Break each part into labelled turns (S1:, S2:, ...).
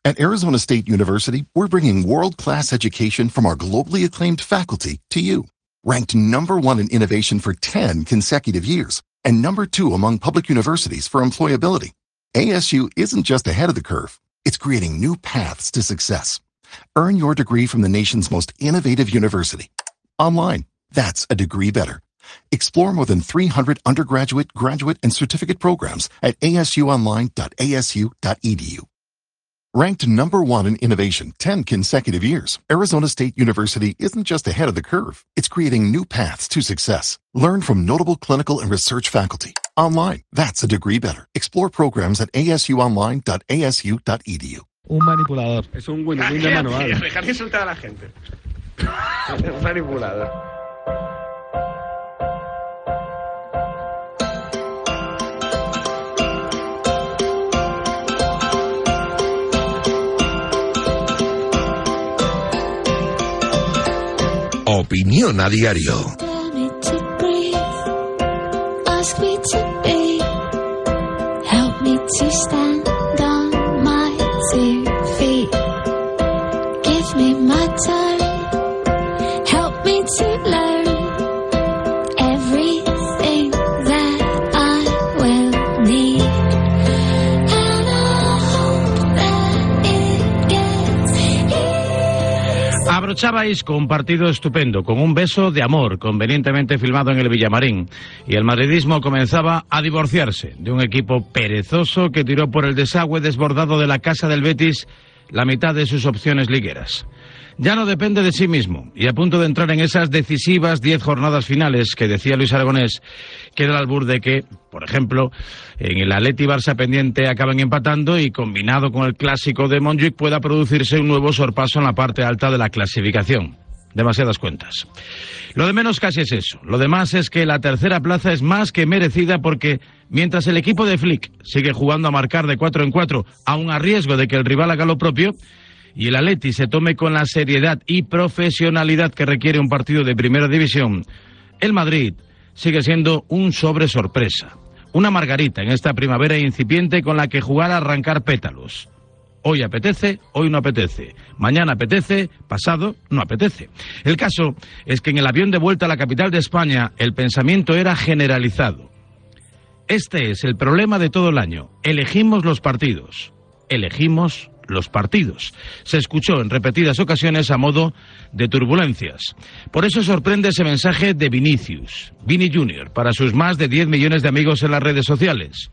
S1: At Arizona State University, we're bringing world-class education from our globally acclaimed faculty to you. Ranked #1 in innovation for 10 consecutive years and #2 among public universities for employability. ASU isn't just ahead of the curve, it's creating new paths to success. Earn your degree from the nation's most innovative university. Online, that's a degree better. Explore more than 300 undergraduate, graduate, and certificate programs at asuonline.asu.edu. Ranked #1 in innovation 10 consecutive years, Arizona State University isn't just ahead of the curve, it's creating new paths to success. Learn from notable clinical and research faculty. Online, that's a degree better. Explore programs at asuonline.asu.edu.
S2: Un manipulador.
S3: Es un win-win de manual. Dejar de insultar a la gente. Un manipulador.
S4: Opinión a diario.
S5: Abrochabais con un partido estupendo, con un beso de amor, convenientemente filmado en el Villamarín, y el madridismo comenzaba a divorciarse de un equipo perezoso que tiró por el desagüe desbordado de la casa del Betis la mitad de sus opciones ligueras. Ya no depende de sí mismo, y a punto de entrar en esas decisivas 10 jornadas finales que decía Luis Aragonés, queda el albur de que, por ejemplo, en el Atleti Barça pendiente acaben empatando y combinado con el clásico de Montjuic pueda producirse un nuevo sorpaso en la parte alta de la clasificación. Demasiadas cuentas. Lo de menos casi es eso. Lo demás es que la tercera plaza es más que merecida porque mientras el equipo de Flick sigue jugando a marcar de 4 en 4, aun a riesgo de que el rival haga lo propio, y el Atleti se tome con la seriedad y profesionalidad que requiere un partido de primera división, el Madrid sigue siendo un sobre sorpresa, una margarita en esta primavera incipiente con la que jugar a arrancar pétalos. Hoy apetece, hoy no apetece, mañana apetece, pasado no apetece. El caso es que en el avión de vuelta a la capital de España el pensamiento era generalizado. Este es el problema de todo el año, elegimos los partidos, elegimos los partidos. Se escuchó en repetidas ocasiones a modo de turbulencias. Por eso sorprende ese mensaje de Vinicius, Vini Jr., para sus más de 10 millones de amigos en las redes sociales.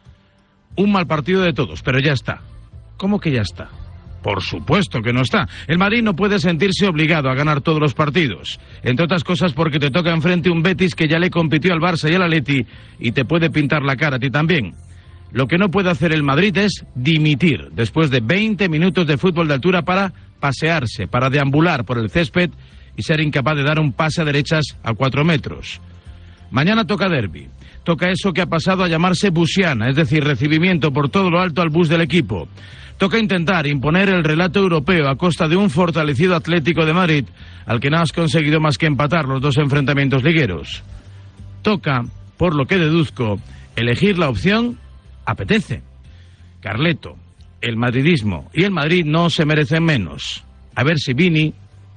S5: Un mal partido de todos, pero ya está. ¿Cómo que ya está? Por supuesto que no está. El Madrid no puede sentirse obligado a ganar todos los partidos. Entre otras cosas porque te toca enfrente un Betis que ya le compitió al Barça y al Atleti y te puede pintar la cara a ti también. Lo que no puede hacer el Madrid es dimitir después de 20 minutos de fútbol de altura para pasearse, para deambular por el césped y ser incapaz de dar un pase a derechas a 4 metros. Mañana toca derbi. Toca eso que ha pasado a llamarse busiana, es decir, recibimiento por todo lo alto al bus del equipo. Toca intentar imponer el relato europeo a costa de un fortalecido Atlético de Madrid, al que no has conseguido más que empatar los 2 enfrentamientos ligueros. Toca, por lo que deduzco, elegir la opción apetece. Carleto, el madridismo y el Madrid no se merecen menos. A ver si Vini,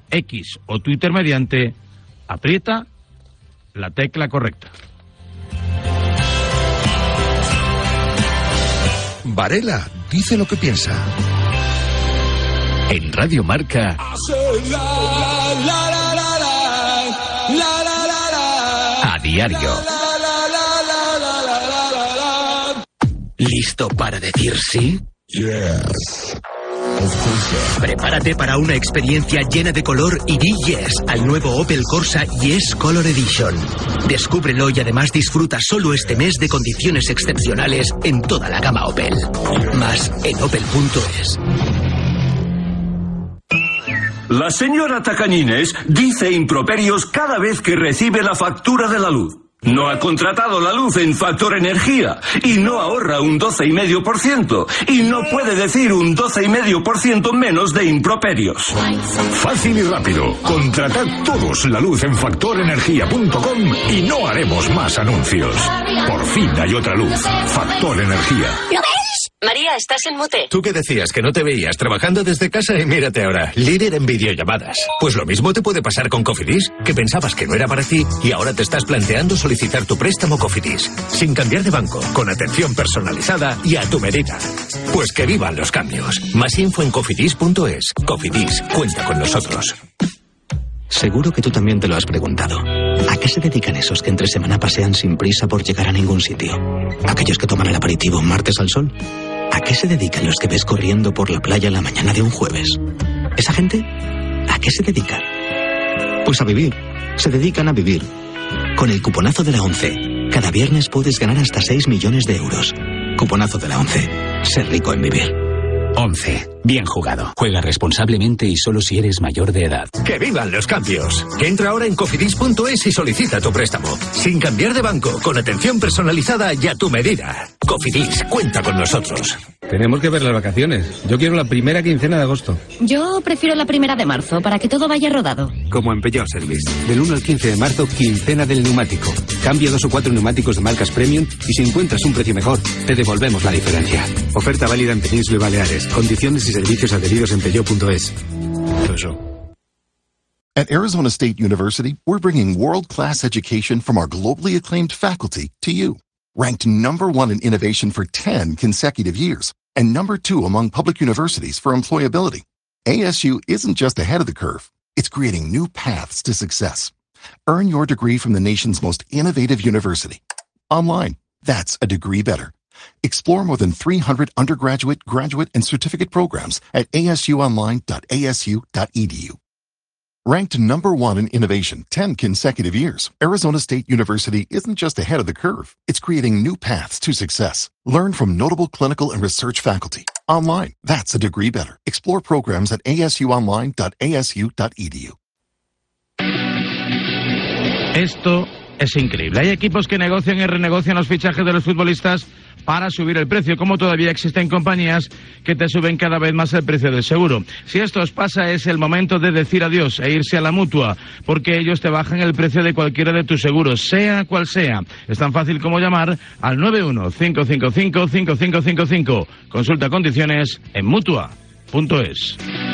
S5: X o Twitter mediante, aprieta la tecla correcta.
S4: Varela dice lo que piensa.
S6: En Radio Marca. A diario. ¿Listo para decir sí?
S4: Yes.
S6: Prepárate para una experiencia llena de color y di yes al nuevo Opel Corsa Yes Color Edition. Descúbrelo y además disfruta solo este mes de condiciones excepcionales en toda la gama Opel. Más en opel.es.
S7: La señora Tacañines dice improperios cada vez que recibe la factura de la luz. No ha contratado la luz en Factor Energía y no ahorra un 12,5% y no puede decir un 12,5% menos de improperios.
S8: Fácil y rápido. Contratad todos la luz en factorenergia.com y no haremos más anuncios. Por fin hay otra luz. Factor Energía.
S9: ¿Lo ves?
S2: María, estás en mute.
S4: ¿Tú qué decías? Que no te veías trabajando desde casa y mírate ahora, líder en videollamadas. Pues lo mismo te puede pasar con Cofidis, que pensabas que no era para ti y ahora te estás planteando solicitar tu préstamo Cofidis, sin cambiar de banco, con atención personalizada y a tu medida. Pues que vivan los cambios. Más info en cofidis.es. Cofidis, cuenta con nosotros.
S6: Seguro que tú también te lo has preguntado. ¿A qué se dedican esos que entre semana pasean sin prisa por llegar a ningún sitio? ¿Aquellos que toman el aperitivo un martes al sol? ¿A qué se dedican los que ves corriendo por la playa la mañana de un jueves? ¿Esa gente? ¿A qué se dedica? Pues a vivir. Se dedican a vivir. Con el cuponazo de la ONCE, cada viernes puedes ganar hasta 6 millones de euros. Cuponazo de la ONCE. Ser rico en vivir.
S9: 11. Bien jugado. Juega responsablemente y solo si eres mayor de edad.
S4: ¡Que vivan los cambios! Entra ahora en cofidis.es y solicita tu préstamo. Sin cambiar de banco, con atención personalizada y a tu medida. Cofidis, cuenta con nosotros.
S10: Tenemos que ver las vacaciones. Yo quiero la primera quincena de agosto.
S11: Yo prefiero la primera de marzo, para que todo vaya rodado.
S10: Como en Peugeot Service. Del 1 al 15 de marzo, quincena del neumático. Cambia 2 o 4 neumáticos de marcas premium y si encuentras un precio mejor, te devolvemos la diferencia. Oferta válida en Península y Baleares. Condiciones y servicios adheridos en Peugeot.es.
S1: At Arizona State University, we're bringing world-class education from our globally acclaimed faculty to you. Ranked #1 in innovation for 10 consecutive years and #2 among public universities for employability. ASU isn't just ahead of the curve, it's creating new paths to success. Earn your degree from the nation's most innovative university. Online, that's a degree better. Explore more than 300 undergraduate, graduate, and certificate programs at asuonline.asu.edu. Ranked #1 in innovation 10 consecutive years, Arizona State University isn't just ahead of the curve, it's creating new paths to success. Learn from notable clinical and research faculty. Online, that's a degree better. Explore programs at asuonline.asu.edu.
S5: Esto es increíble. Hay equipos que negocian y renegocian los fichajes de los futbolistas para subir el precio, como todavía existen compañías que te suben cada vez más el precio del seguro. Si esto os pasa, es el momento de decir adiós e irse a la Mutua, porque ellos te bajan el precio de cualquiera de tus seguros, sea cual sea. Es tan fácil como llamar al 91-555-5555. Consulta condiciones en Mutua.es.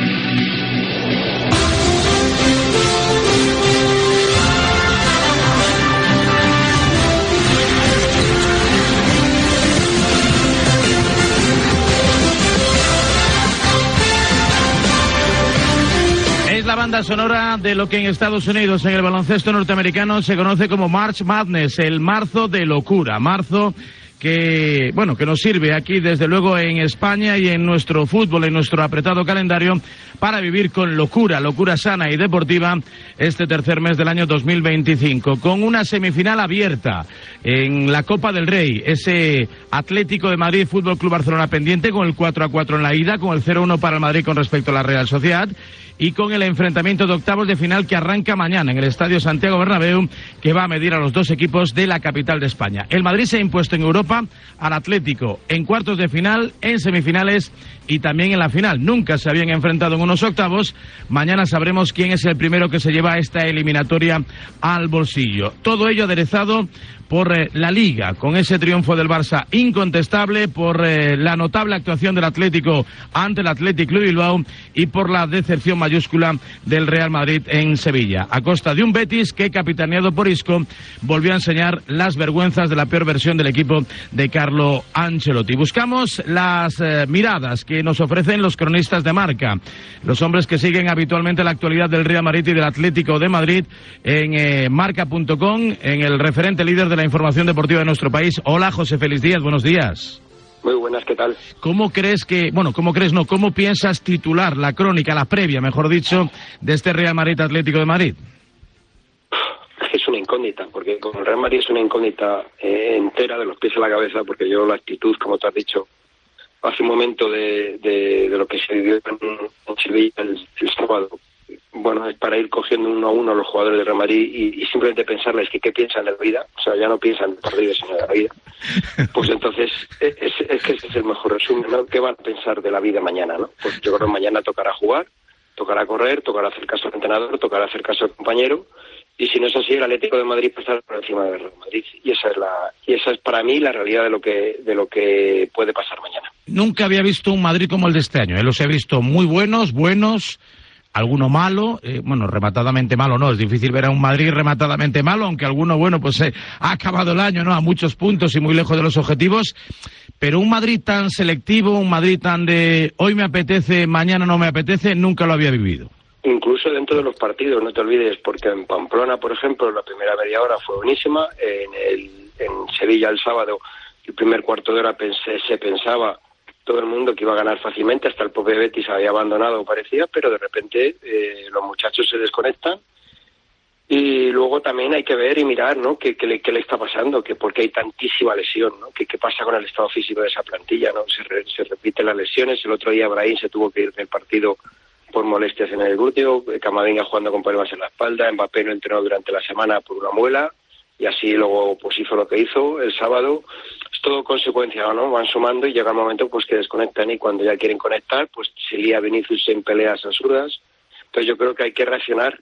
S5: La banda sonora de lo que en Estados Unidos, en el baloncesto norteamericano, se conoce como March Madness, el marzo de locura, marzo que, bueno, que nos sirve aquí desde luego en España y en nuestro fútbol, en nuestro apretado calendario, para vivir con locura, locura sana y deportiva este tercer mes del año 2025, con una semifinal abierta en la Copa del Rey, ese Atlético de Madrid Fútbol Club Barcelona pendiente con el 4-4 en la ida, con el 0-1 para el Madrid con respecto a la Real Sociedad, y con el enfrentamiento de octavos de final que arranca mañana en el Estadio Santiago Bernabéu, que va a medir a los dos equipos de la capital de España. El Madrid se ha impuesto en Europa al Atlético en cuartos de final, en semifinales y también en la final. Nunca se habían enfrentado en unos octavos. Mañana sabremos quién es el primero que se lleva esta eliminatoria al bolsillo. Todo ello aderezado por la Liga, con ese triunfo del Barça incontestable, por la notable actuación del Atlético ante el Athletic Club Bilbao y por la decepción mayúscula del Real Madrid en Sevilla, a costa de un Betis que, capitaneado por Isco, volvió a enseñar las vergüenzas de la peor versión del equipo de Carlo Ancelotti. Buscamos las miradas que nos ofrecen los cronistas de Marca, los hombres que siguen habitualmente la actualidad del Real Madrid y del Atlético de Madrid en marca.com, en el referente líder de la información deportiva de nuestro país. Hola, José Félix Díaz, buenos días.
S3: Muy buenas, ¿qué tal?
S5: ¿Cómo piensas titular la crónica, la previa, mejor dicho, de este Real Madrid Atlético de Madrid?
S3: Es una incógnita, porque con el Real Madrid es una incógnita entera de los pies a la cabeza, porque yo la actitud, como te has dicho hace un momento, de lo que se vivió en Sevilla el sábado, bueno, es para ir cogiendo uno a uno a los jugadores del Real Madrid y simplemente pensarles que qué piensan de la vida, o sea, ya no piensan en partidos sino de la vida. Pues entonces, es que ese es el mejor resumen, ¿no? ¿Qué van a pensar de la vida mañana, no? Pues yo creo que mañana tocará jugar, tocará correr, tocará hacer caso al entrenador, tocará hacer caso al compañero y si no es así, el Atlético de Madrid pasará por encima del Real Madrid, y esa es para mí la realidad de lo que puede pasar mañana.
S5: Nunca había visto un Madrid como el de este año, los he visto muy buenos, alguno malo, bueno, rematadamente malo no, es difícil ver a un Madrid rematadamente malo, aunque alguno, bueno, pues ha acabado el año, ¿no?, a muchos puntos y muy lejos de los objetivos, pero un Madrid tan selectivo, un Madrid tan de hoy me apetece, mañana no me apetece, nunca lo había vivido.
S3: Incluso dentro de los partidos, no te olvides, porque en Pamplona, por ejemplo, la primera media hora fue buenísima, en Sevilla el sábado, el primer cuarto de hora se pensaba todo el mundo que iba a ganar fácilmente, hasta el propio Betis había abandonado, parecía, pero de repente los muchachos se desconectan, y luego también hay que ver y mirar, ¿no?, qué le está pasando, que porque hay tantísima lesión, ¿no?, qué pasa con el estado físico de esa plantilla, ¿no? Se repiten las lesiones. El otro día Brahim se tuvo que ir del partido por molestias en el glúteo, Camavinga jugando con problemas en la espalda, Mbappé no entrenó durante la semana por una muela, y así luego pues hizo lo que hizo el sábado. Es todo consecuencia, ¿no? Van sumando y llega el momento pues que desconectan, y cuando ya quieren conectar pues se lía Vinicius en peleas absurdas. Entonces yo creo que hay que reaccionar,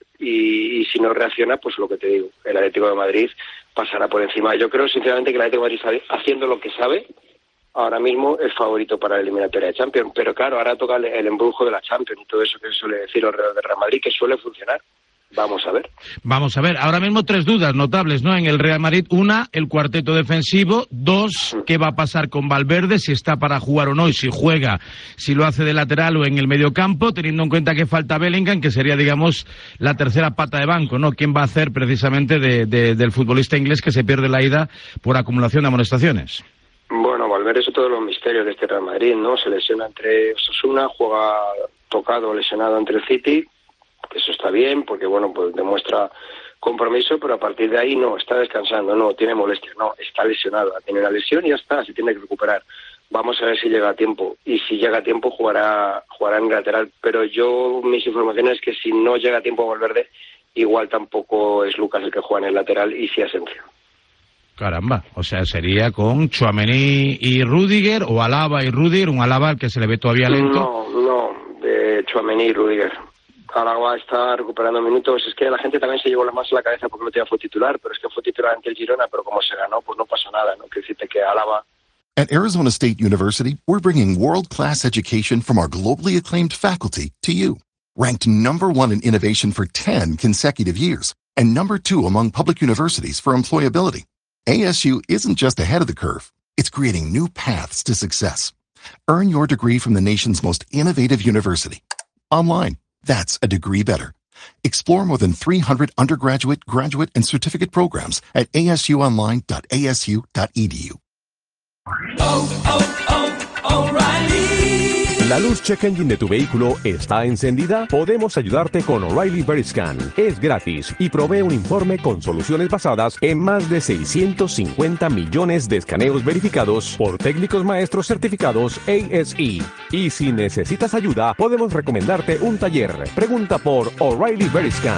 S3: y si no reacciona, pues lo que te digo, el Atlético de Madrid pasará por encima. Yo creo sinceramente que el Atlético de Madrid está haciendo lo que sabe, ahora mismo es favorito para la eliminatoria de Champions, pero claro, ahora toca el embrujo de la Champions y todo eso que se suele decir alrededor de Real Madrid, que suele funcionar. Vamos a ver. Vamos a ver.
S5: Ahora mismo 3 dudas notables, ¿no?, en el Real Madrid. Una, el cuarteto defensivo. 2, ¿qué va a pasar con Valverde? Si está para jugar o no, y si juega, si lo hace de lateral o en el mediocampo, teniendo en cuenta que falta Bellingham, que sería, digamos, la tercera pata de banco, ¿no? ¿Quién va a hacer precisamente del futbolista inglés que se pierde la ida por acumulación de amonestaciones?
S3: Bueno, Valverde es otro de los misterios de este Real Madrid, ¿no? Se lesiona entre Osasuna, juega tocado, lesionado entre el City. Eso está bien, porque bueno, pues demuestra compromiso, pero a partir de ahí no, está descansando, no, tiene molestias, no, está lesionado, tiene una lesión y ya está, se tiene que recuperar. Vamos a ver si llega a tiempo, y si llega a tiempo jugará en lateral, pero mis informaciones es que si no llega a tiempo Valverde, igual tampoco es Lucas el que juega en el lateral, y sí Asensio.
S5: Caramba, o sea, sería con Tchouaméni y Rüdiger, o Alaba y Rüdiger, un Alaba al que se le ve todavía lento.
S3: No, de Tchouaméni y Rüdiger. Alaba está recuperando minutos. Es que la gente también se llevó la más a la cabeza porque no tenía fue titular, pero es que fue titular ante el Girona, pero como se ganó, pues no pasó nada, ¿no? Que decirte que Alaba...
S1: At Arizona State University, we're bringing world-class education from our globally acclaimed faculty to you. Ranked #1 in innovation for 10 consecutive years, and #2 among public universities for employability. ASU isn't just ahead of the curve, it's creating new paths to success. Earn your degree from the nation's most innovative university. Online. That's a degree better. Explore more than 300 undergraduate, graduate, and certificate programs at asuonline.asu.edu.
S2: O'Reilly. ¿La luz check engine de tu vehículo está encendida? Podemos ayudarte con O'Reilly Veriscan. Es gratis y provee un informe con soluciones basadas en más de 650 millones de escaneos verificados por técnicos maestros certificados ASE. Y si necesitas ayuda, podemos recomendarte un taller. Pregunta por O'Reilly Veriscan.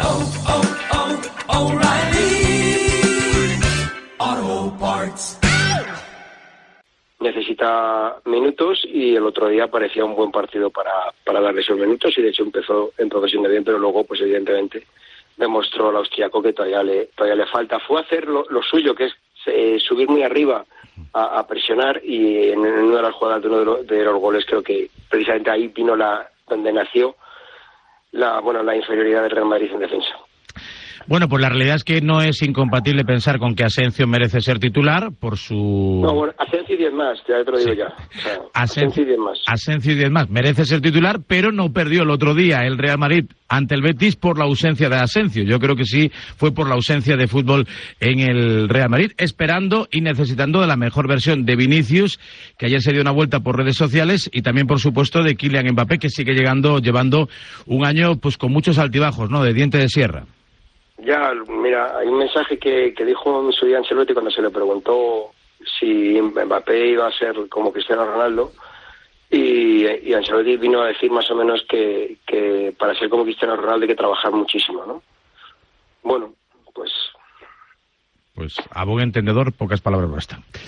S3: O'Reilly Auto Parts. Necesita minutos, y el otro día parecía un buen partido para darle esos minutos, y de hecho empezó siendo bien, pero luego pues evidentemente demostró al austriaco que todavía le falta. Fue a hacer lo suyo, que es subir muy arriba a presionar, y en una de las jugadas de uno de los goles creo que precisamente ahí vino donde nació la inferioridad del Real Madrid en defensa.
S5: Bueno, pues la realidad es que no es incompatible pensar con que Asensio merece ser titular por su...
S3: No, bueno, Asensio y 10 más, ya te lo digo ya. O sea, Asensio y 10 más.
S5: Asensio y 10 más, merece ser titular, pero no perdió el otro día el Real Madrid ante el Betis por la ausencia de Asensio. Yo creo que sí fue por la ausencia de fútbol en el Real Madrid, esperando y necesitando de la mejor versión de Vinicius, que ayer se dio una vuelta por redes sociales, y también, por supuesto, de Kylian Mbappé, que sigue llevando un año pues con muchos altibajos, ¿no?, de diente de sierra.
S3: Ya, mira, hay un mensaje que dijo en su día Ancelotti cuando se le preguntó si Mbappé iba a ser como Cristiano Ronaldo, y Ancelotti vino a decir más o menos que para ser como Cristiano Ronaldo hay que trabajar muchísimo, ¿no? Bueno, pues
S5: a buen entendedor, pocas palabras bastan.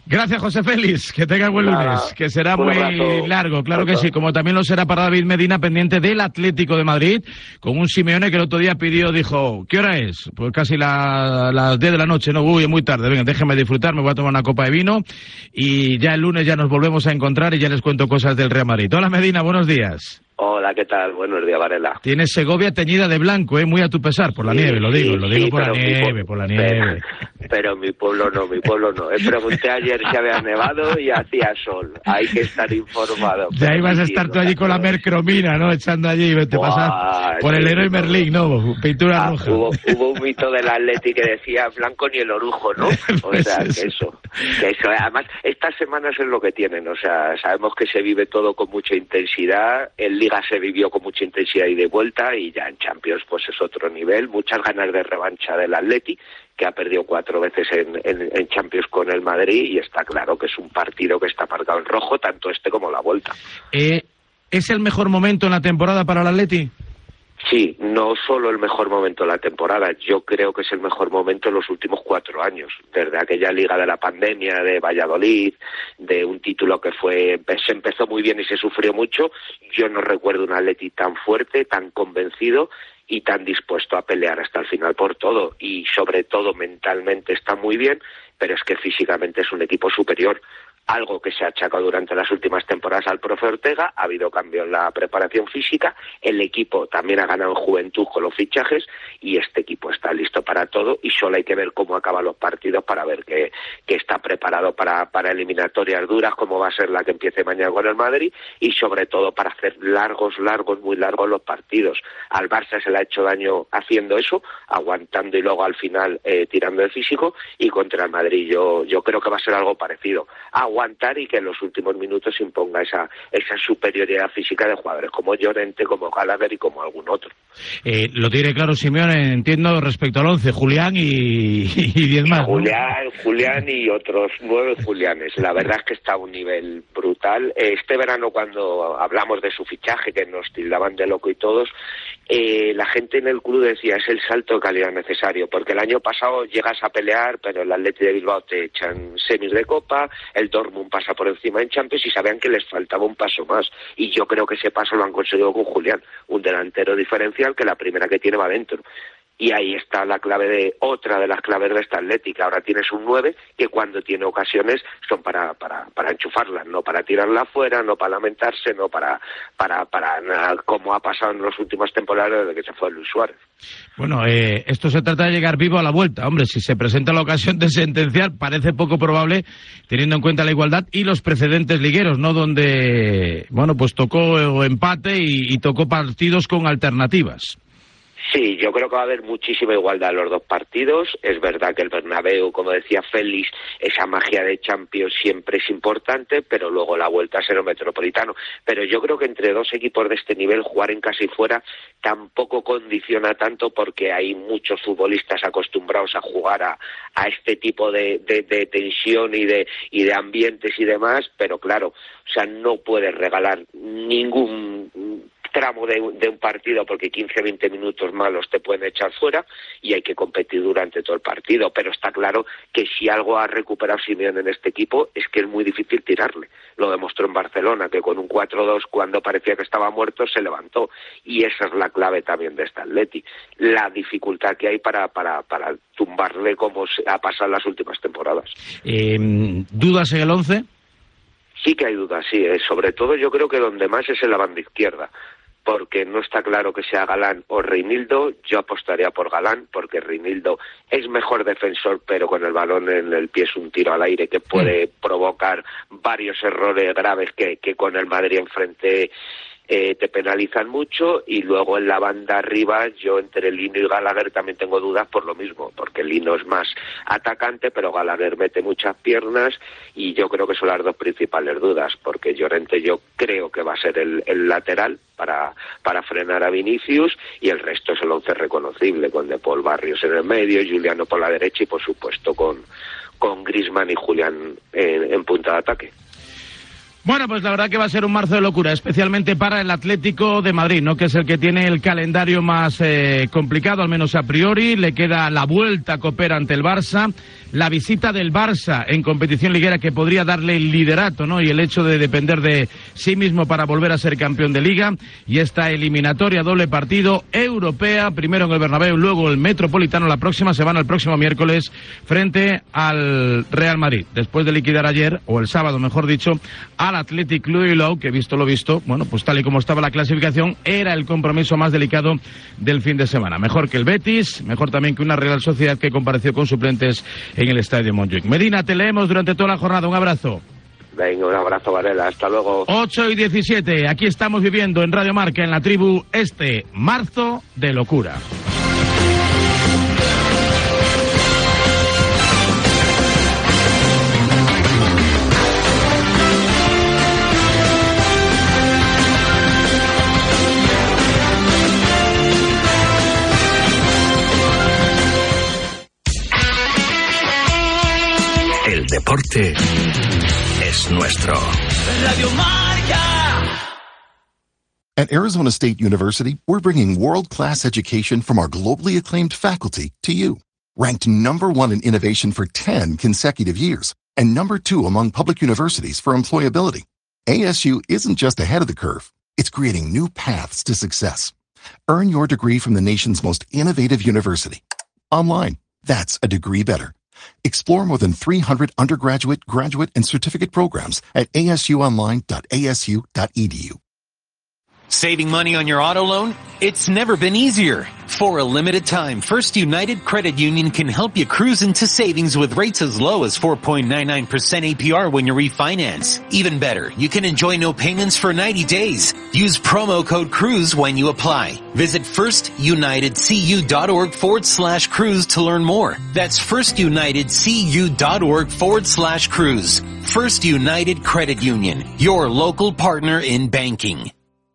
S5: Gracias, José Félix, que tenga buen lunes, que será muy largo, claro que sí, como también lo será para David Medina, pendiente del Atlético de Madrid, con un Simeone que el otro día dijo, ¿qué hora es? Pues casi las 10 de la noche, no, uy, es muy tarde, venga, déjeme disfrutar, me voy a tomar una copa de vino, y ya el lunes ya nos volvemos a encontrar y ya les cuento cosas del Real Madrid. Hola Medina, buenos días.
S12: Hola, ¿qué tal? Buenos días, Varela.
S5: Tienes Segovia teñida de blanco, muy a tu pesar, por la nieve, lo digo por la nieve.
S12: Pero mi pueblo no. Pregunté ayer si había nevado y hacía sol. Hay que estar informado.
S5: De ahí vas a estar tú allí con la mercromina, ¿no? Echando allí, te pasas por el héroe Merlín, ¿no? Pintura roja.
S12: Hubo un mito del Atleti que decía blanco ni el orujo, ¿no? O sea, que eso. Además, estas semanas es lo que tienen, o sea, sabemos que se vive todo con mucha intensidad, en Liga se vivió con mucha intensidad y de vuelta, y ya en Champions pues es otro nivel, muchas ganas de revancha del Atleti, que ha perdido 4 veces en Champions con el Madrid, y está claro que es un partido que está marcado en rojo, tanto este como la vuelta.
S5: ¿Es el mejor momento en la temporada para el Atleti?
S12: Sí, no solo el mejor momento de la temporada, yo creo que es el mejor momento en los últimos 4 años, desde aquella liga de la pandemia de Valladolid, de un título que se empezó muy bien y se sufrió mucho. Yo no recuerdo un Atleti tan fuerte, tan convencido y tan dispuesto a pelear hasta el final por todo, y sobre todo mentalmente está muy bien, pero es que físicamente es un equipo superior. Algo que se ha achacado durante las últimas temporadas al profe Ortega, ha habido cambio en la preparación física, el equipo también ha ganado en juventud con los fichajes, y este equipo está listo para todo, y solo hay que ver cómo acaban los partidos para ver que está preparado para eliminatorias duras, como va a ser la que empiece mañana con el Madrid, y sobre todo para hacer muy largos los partidos. Al Barça se le ha hecho daño haciendo eso, aguantando y luego al final tirando el físico, y contra el Madrid yo creo que va a ser algo parecido. Aguantar y que en los últimos minutos se imponga esa superioridad física de jugadores como Llorente, como Gallagher y como algún otro.
S5: Lo tiene claro Simeone, entiendo, respecto al 11, Julián y 10 más, ¿no?
S12: Julián y otros 9 Julianes. La verdad es que está a un nivel brutal. Este verano, cuando hablamos de su fichaje, que nos tildaban de loco y todos, la gente en el club decía, es el salto de calidad necesario, porque el año pasado llegas a pelear, pero el Atleti de Bilbao te echan semis de Copa, el Dortmund pasa por encima en Champions, y sabían que les faltaba un paso más, y yo creo que ese paso lo han conseguido con Julián, un delantero diferencial que la primera que tiene va dentro. Y ahí está la clave otra de las claves de esta Atlética. Ahora tienes un 9 que cuando tiene ocasiones son para enchufarlas, no para tirarla afuera, no para lamentarse, no para nada, como ha pasado en las últimas temporadas desde que se fue Luis Suárez.
S5: Bueno, esto se trata de llegar vivo a la vuelta. Hombre, si se presenta la ocasión de sentenciar, parece poco probable, teniendo en cuenta la igualdad y los precedentes ligueros, ¿no? Donde, bueno, pues tocó empate y tocó partidos con alternativas.
S12: Sí, yo creo que va a haber muchísima igualdad en los dos partidos. Es verdad que el Bernabéu, como decía Félix, esa magia de Champions siempre es importante, pero luego la vuelta será el Metropolitano. Pero yo creo que entre dos equipos de este nivel, jugar en casa y fuera tampoco condiciona tanto, porque hay muchos futbolistas acostumbrados a jugar a este tipo de tensión y de ambientes y demás, pero claro, o sea, no puedes regalar ningún tramo de un partido, porque 15-20 minutos malos te pueden echar fuera, y hay que competir durante todo el partido. Pero está claro que si algo ha recuperado Simeone en este equipo es que es muy difícil tirarle. Lo demostró en Barcelona, que con un 4-2, cuando parecía que estaba muerto, se levantó, y esa es la clave también de este Atleti, la dificultad que hay para tumbarle, como ha pasado en las últimas temporadas.
S5: ¿Dudas en el 11?
S12: Sí que hay dudas, sí. Sobre todo yo creo que donde más es en la banda izquierda, porque no está claro que sea Galán o Reinildo. Yo apostaría por Galán, porque Reinildo es mejor defensor, pero con el balón en el pie es un tiro al aire que puede provocar varios errores graves que con el Madrid enfrente te penalizan mucho. Y luego en la banda arriba, yo entre Lino y Gallagher también tengo dudas por lo mismo, porque Lino es más atacante, pero Gallagher mete muchas piernas, y yo creo que son las dos principales dudas, porque Llorente yo creo que va a ser el lateral para frenar a Vinicius, y el resto es el 11 reconocible, con De Paul, Barrios en el medio, Juliano por la derecha, y por supuesto con Griezmann y Julián en punta de ataque.
S5: Bueno, pues la verdad que va a ser un marzo de locura, especialmente para el Atlético de Madrid, ¿no? Que es el que tiene el calendario más complicado, al menos a priori. Le queda la vuelta copera ante el Barça, la visita del Barça en competición liguera que podría darle el liderato, ¿no? Y el hecho de depender de sí mismo para volver a ser campeón de Liga. Y esta eliminatoria doble partido europea, primero en el Bernabéu, luego el Metropolitano, la próxima semana, el próximo miércoles, frente al Real Madrid. Después de liquidar ayer, o el sábado mejor dicho, al Athletic Club de Bilbao, que visto lo visto, bueno, pues tal y como estaba la clasificación, era el compromiso más delicado del fin de semana. Mejor que el Betis, mejor también que una Real Sociedad que compareció con suplentes en el Estadio Montjuic. Medina, te leemos durante toda la jornada. Un abrazo.
S12: Venga, un abrazo, Varela. Hasta luego.
S5: 8:17. Aquí estamos viviendo en Radio Marca, en La Tribu, este marzo de locura.
S4: El deporte es nuestro.
S13: Radio Marca.
S1: At Arizona State University, we're bringing world-class education from our globally acclaimed faculty to you. Ranked #1 in innovation for 10 consecutive years and #2 among public universities for employability. ASU isn't just ahead of the curve, it's creating new paths to success. Earn your degree from the nation's most innovative university. Online, that's a degree better. Explore more than 300 undergraduate, graduate, and certificate programs at asuonline.asu.edu.
S14: Saving money on your auto loan? It's never been easier. For a limited time, First United Credit Union can help you cruise into savings with rates as low as 4.99% APR when you refinance. Even better, you can enjoy no payments for 90 days. Use promo code CRUISE when you apply. Visit firstunitedcu.org/cruise to learn more. That's firstunitedcu.org/cruise. First United Credit Union, your local partner in banking.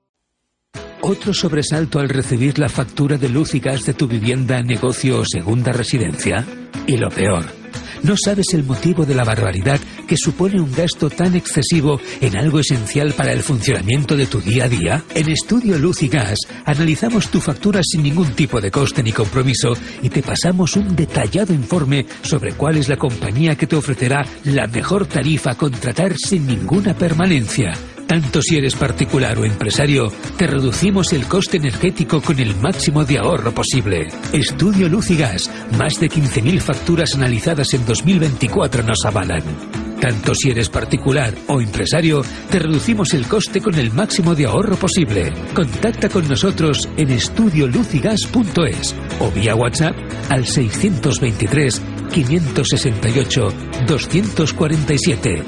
S15: Otro sobresalto al recibir la factura de luz y gas de tu vivienda, negocio o segunda residencia. Y lo peor, no sabes el motivo de la barbaridad que supone un gasto tan excesivo en algo esencial para el funcionamiento de tu día a día. En Estudio Luz y Gas analizamos tu factura sin ningún tipo de coste ni compromiso y te pasamos un detallado informe sobre cuál es la compañía que te ofrecerá la mejor tarifa a contratar sin ninguna permanencia. Tanto si eres particular o empresario, te reducimos el coste energético con el máximo de ahorro posible. Estudio Luz y Gas, más de 15.000 facturas analizadas en 2024 nos avalan. Tanto si eres particular o empresario, te reducimos el coste con el máximo de ahorro posible. Contacta con nosotros en estudioluzygas.es o vía WhatsApp al 623 568 247.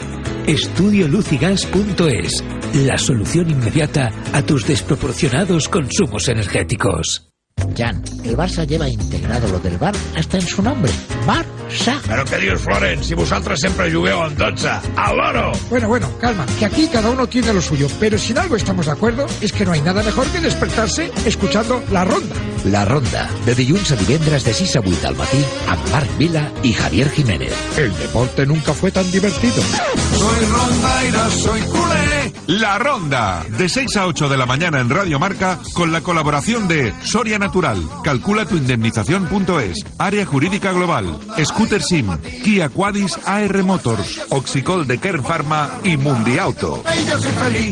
S15: Estudioluzygas.es, la solución inmediata a tus desproporcionados consumos energéticos.
S16: Jan, el Barça lleva integrado lo del bar hasta en su nombre. Barça.
S17: Però què dius, Florent? Si vosaltres sempre jugueu amb 12. ¡Al loro!
S18: Bueno, calma, que aquí cada uno tiene lo suyo, pero si en algo estamos de acuerdo es que no hay nada mejor que despertarse escuchando La Ronda.
S16: La Ronda, de dilluns a divendres de 6 a 8 al matí, amb Marc Vila y Javier Jiménez.
S18: El deporte nunca fue tan divertido.
S8: Soy rondaira, soy culé. La Ronda, de 6 a 8 de la mañana en Radio Marca, con la colaboración de Soria Natural, Calcula tu indemnización.es, Área Jurídica Global, Scooter Sim, Kia Quadis AR Motors, Oxicol de Kern Pharma y Mundiauto.
S18: Yo soy feliz.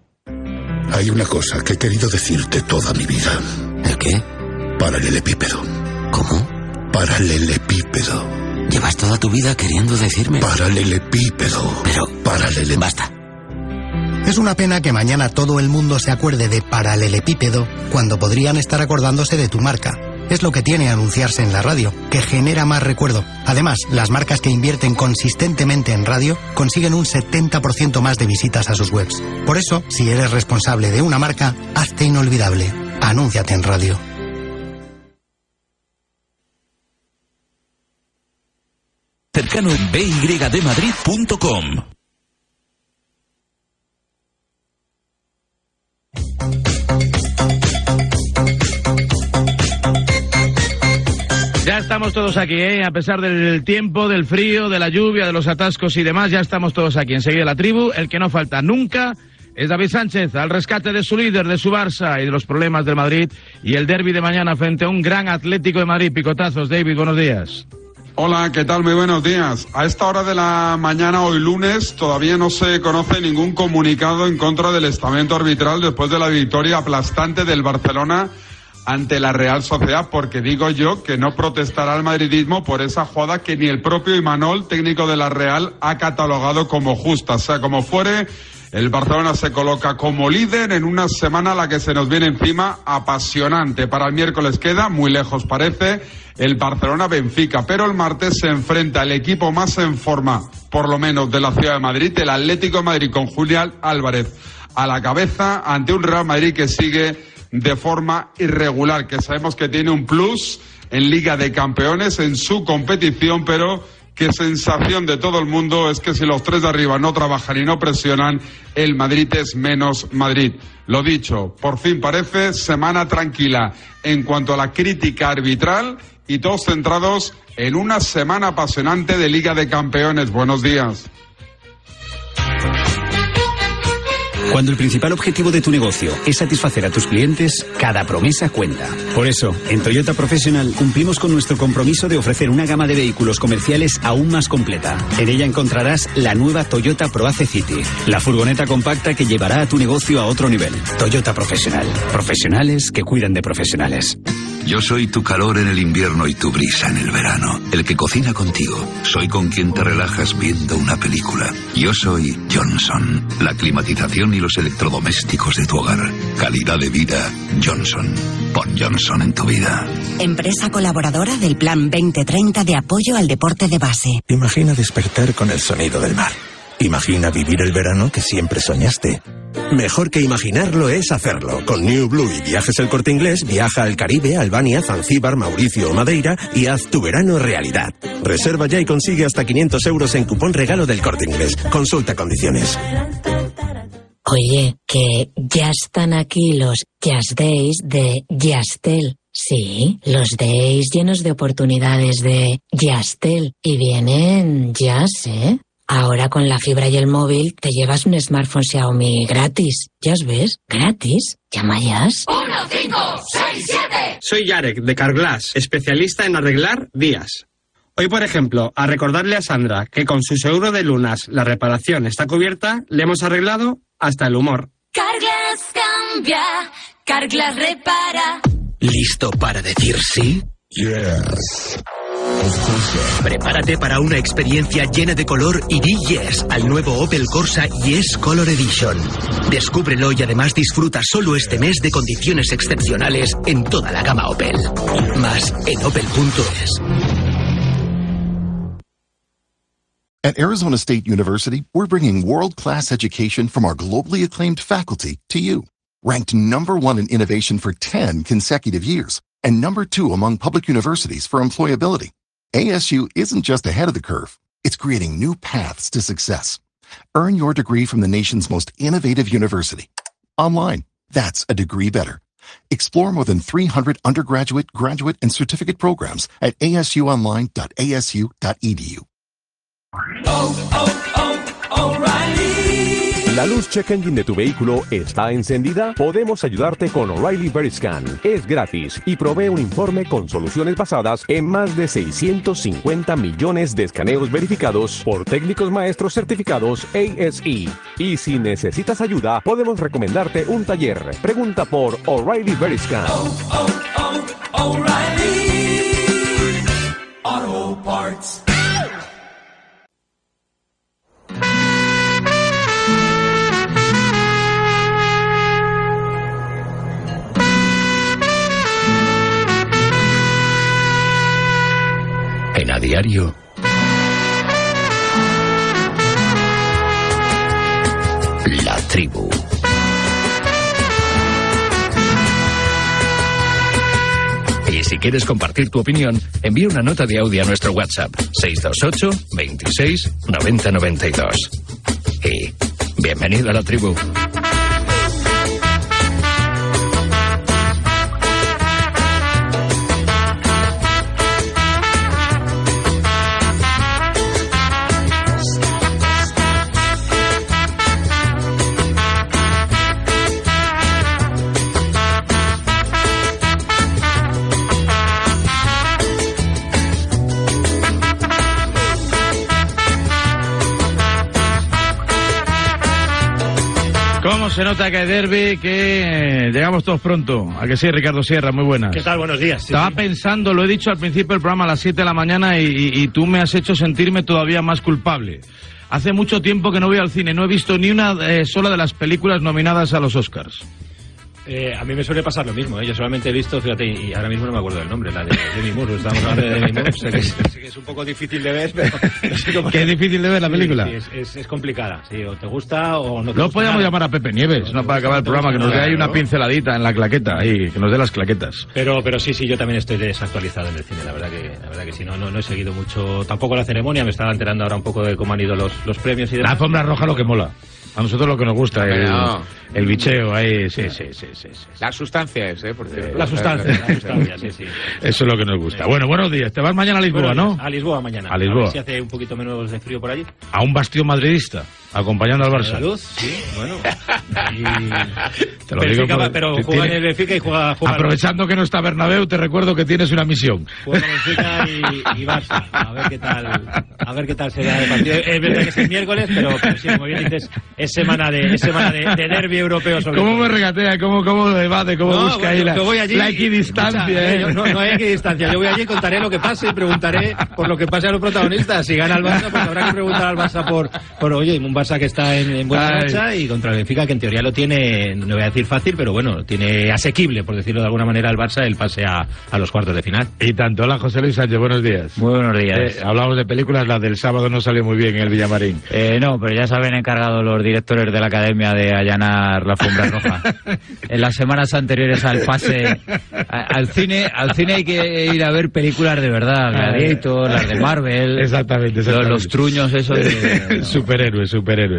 S19: Hay una cosa que he querido decirte toda mi vida.
S20: ¿El qué?
S19: Paralelepípedo.
S20: ¿Cómo?
S19: Paralelepípedo.
S20: Llevas toda tu vida queriendo decirme.
S19: Paralelepípedo.
S20: Pero... Basta.
S21: Es una pena que mañana todo el mundo se acuerde de paralelepípedo cuando podrían estar acordándose de tu marca. Es lo que tiene anunciarse en la radio, que genera más recuerdo. Además, las marcas que invierten consistentemente en radio consiguen un 70% más de visitas a sus webs. Por eso, si eres responsable de una marca, hazte inolvidable. Anúnciate en radio.
S22: Cercano en bydmadrid.com.
S5: Ya estamos todos aquí, a pesar del tiempo, del frío, de la lluvia, de los atascos y demás, ya estamos todos aquí. Enseguida la tribu, el que no falta nunca es David Sánchez, al rescate de su líder, de su Barça y de los problemas del Madrid y el derbi de mañana frente a un gran Atlético de Madrid. Picotazos, David, buenos días.
S6: Hola, ¿qué tal? Muy buenos días. A esta hora de la mañana, hoy lunes, todavía no se conoce ningún comunicado en contra del estamento arbitral después de la victoria aplastante del Barcelona ante la Real Sociedad, porque digo yo que no protestará el madridismo por esa jugada que ni el propio Imanol, técnico de la Real, ha catalogado como justa. O sea, como fuere, el Barcelona se coloca como líder en una semana a la que se nos viene encima apasionante. Para el miércoles queda, muy lejos parece, el Barcelona-Benfica, pero el martes se enfrenta el equipo más en forma, por lo menos de la ciudad de Madrid, el Atlético de Madrid, con Julián Álvarez a la cabeza, ante un Real Madrid que sigue de forma irregular, que sabemos que tiene un plus en Liga de Campeones en su competición, pero que sensación de todo el mundo es que si los tres de arriba no trabajan y no presionan, el Madrid es menos Madrid. Lo dicho, por fin parece semana tranquila en cuanto a la crítica arbitral y todos centrados en una semana apasionante de Liga de Campeones. Buenos días.
S9: Cuando el principal objetivo de tu negocio es satisfacer a tus clientes, cada promesa cuenta. Por eso, en Toyota Professional cumplimos con nuestro compromiso de ofrecer una gama de vehículos comerciales aún más completa. En ella encontrarás la nueva Toyota ProAce City, la furgoneta compacta que llevará a tu negocio a otro nivel. Toyota Professional. Profesionales que cuidan de profesionales.
S7: Yo soy tu calor en el invierno y tu brisa en el verano. El que cocina contigo. Soy con quien te relajas viendo una película. Yo soy Johnson. La climatización y los electrodomésticos de tu hogar. Calidad de vida Johnson. Pon Johnson en tu vida.
S23: Empresa colaboradora del Plan 2030 de apoyo al deporte de base.
S24: Imagina despertar con el sonido del mar. Imagina vivir el verano que siempre soñaste. Mejor que imaginarlo es hacerlo. Con New Blue y Viajes El Corte Inglés, viaja al Caribe, Albania, Zanzíbar, Mauricio o Madeira y haz tu verano realidad. Reserva ya y consigue hasta 500 euros en cupón regalo del Corte Inglés. Consulta condiciones.
S25: Oye, que ya están aquí los Jazz Days de Yastel. Sí, los Days llenos de oportunidades de Yastel. Y vienen Jazz, ¿eh? Ahora con la fibra y el móvil te llevas un smartphone Xiaomi gratis. ¿Ya ves? ¿Gratis? Llama ya.
S26: 1567. Soy Yarek, de Carglass, especialista en arreglar vías. Hoy, por ejemplo, a recordarle a Sandra que con su seguro de lunas la reparación está cubierta, le hemos arreglado hasta el humor.
S13: Carglass cambia, Carglass repara.
S4: ¿Listo para decir sí?
S19: Yes.
S4: Prepárate para una experiencia llena de color y di yes al nuevo Opel Corsa Yes Color Edition. Descúbrelo y además disfruta solo este mes de condiciones excepcionales en toda la gama Opel. Más en opel.es.
S1: At Arizona State University, we're bringing world-class education from our globally acclaimed faculty to you. Ranked #1 in innovation for 10 consecutive years and #2 among public universities for employability. ASU isn't just ahead of the curve, it's creating new paths to success. Earn your degree from the nation's most innovative university. Online, that's a degree better. Explore more than 300 undergraduate, graduate, and certificate programs at asuonline.asu.edu.
S2: O'Reilly. ¿La luz check engine de tu vehículo está encendida? Podemos ayudarte con O'Reilly Veriscan. Es gratis y provee un informe con soluciones basadas en más de 650 millones de escaneos verificados por técnicos maestros certificados ASE. Y si necesitas ayuda, podemos recomendarte un taller. Pregunta por O'Reilly Veriscan.
S13: O'Reilly Auto Parts.
S4: En A Diario. La tribu. Y si quieres compartir tu opinión, envía una nota de audio a nuestro WhatsApp 628 26 90 92. Y bienvenido a la tribu.
S5: Bueno, se nota que hay derbi, que llegamos todos pronto. ¿A que sí, Ricardo Sierra? Muy buenas.
S3: ¿Qué tal? Buenos días.
S5: Estaba pensando, lo he dicho al principio del programa a las 7 de la mañana y tú me has hecho sentirme todavía más culpable. Hace mucho tiempo que no voy al cine, no he visto ni una sola de las películas nominadas a los Oscars.
S3: A mí me suele pasar lo mismo, yo solamente he visto, fíjate, y ahora mismo no me acuerdo del nombre, la de Demi Moore, estamos hablando de Demi Moore, sé que es un poco difícil de ver, pero no sé cómo...
S5: ¿Qué es difícil de ver la película?
S3: Sí, es complicada, sí, o te gusta o no te
S5: No
S3: gusta.
S5: podíamos llamar a Pepe Nieves, no para acabar el programa, que nos dé ahí una pinceladita en la claqueta, ahí, que nos dé las claquetas.
S3: Pero sí, yo también estoy desactualizado en el cine, la verdad que sí, no he seguido mucho, tampoco la ceremonia, me estaba enterando ahora un poco de cómo han ido los premios y demás.
S5: La alfombra roja lo que mola. A nosotros lo que nos gusta, el bicheo ahí, sí.
S10: Las sustancias, por cierto.
S3: La sustancia, sí.
S5: Eso es lo que nos gusta. Bueno, buenos días. Te vas mañana a Lisboa, ¿no?
S3: A Lisboa mañana.
S5: A Lisboa.
S3: ver si hace un poquito menos de frío por allí.
S5: A un bastión madridista, acompañando al Barça.
S3: La luz, sí, bueno.
S5: Te lo digo
S3: Benfica, pero juega en el Benfica y juega
S5: aprovechando que no está Bernabéu, te recuerdo que tienes una misión.
S3: Juega Benfica y Barça. A ver qué tal será el partido. Es verdad que es el miércoles, pero sí, como bien dices, es semana de derbi europeo.
S5: ¿Cómo me regatea? ¿Cómo debate? ¿Cómo busca ahí la equidistancia?
S3: No hay equidistancia. Yo voy allí, contaré lo que pase y preguntaré por lo que pase a los protagonistas. Si gana el Barça, pues habrá que preguntar al Barça por oye, un Barça que está en buena racha y contra el Benfica, que en teoría lo tiene, no voy a decir fácil, pero bueno, tiene asequible, por decirlo de alguna manera, el Barça el pase a los cuartos de final.
S5: Y tanto. Hola, José Luis Sánchez, buenos días.
S11: Muy buenos días.
S5: Hablamos de películas, la del sábado no salió muy bien en el Villamarín.
S11: No, pero ya se habían encargado los directores de la academia de allanar la alfombra roja. En las semanas anteriores al pase al cine hay que ir a ver películas de verdad, Gladiator, las de Marvel.
S5: Exactamente.
S11: Los truños esos de...
S5: superhéroes.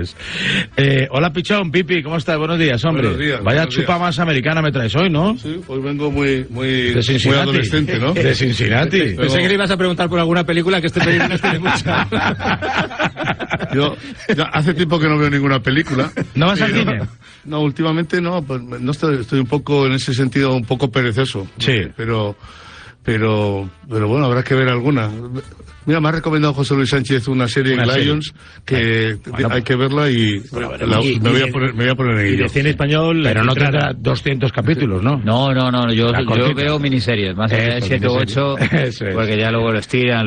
S5: Hola, Pichón, Pipi, ¿cómo estás? Buenos días, hombre.
S12: Buenos días,
S5: Vaya chupa más americana me traes hoy, ¿no?
S12: Sí, hoy vengo muy
S5: adolescente, ¿no? De Cincinnati.
S3: Pensé que le ibas a preguntar por alguna película que este película tiene mucha.
S12: Yo hace tiempo que no veo ninguna película.
S5: ¿No vas al cine?
S12: No, últimamente no, pues no estoy un poco, en ese sentido, un poco perezoso.
S5: Sí.
S12: Pero bueno, habrá que ver alguna. Mira, me ha recomendado José Luis Sánchez una serie en Lions que hay que verla y me voy a poner en ello.
S3: Y de cine español...
S5: Pero no tendrá 200 capítulos, ¿no?
S11: No, yo veo miniseries, más de 7 o 8, porque ya luego lo estiran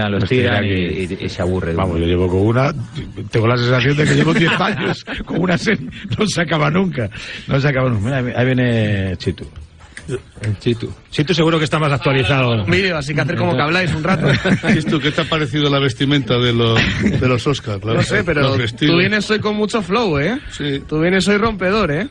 S11: y se aburre.
S5: Vamos, yo llevo con una... Tengo la sensación de que llevo 10 años con una serie. No se acaba nunca. Mira, ahí viene Chitu.
S3: Chitu seguro que está más actualizado.
S10: Mire, así que hacer como que habláis un rato.
S12: Chitu, ¿qué te ha parecido la vestimenta de los Oscars?
S10: No sé, pero tú vienes hoy con mucho flow, ¿eh?
S12: Sí.
S10: Tú vienes hoy rompedor, ¿eh?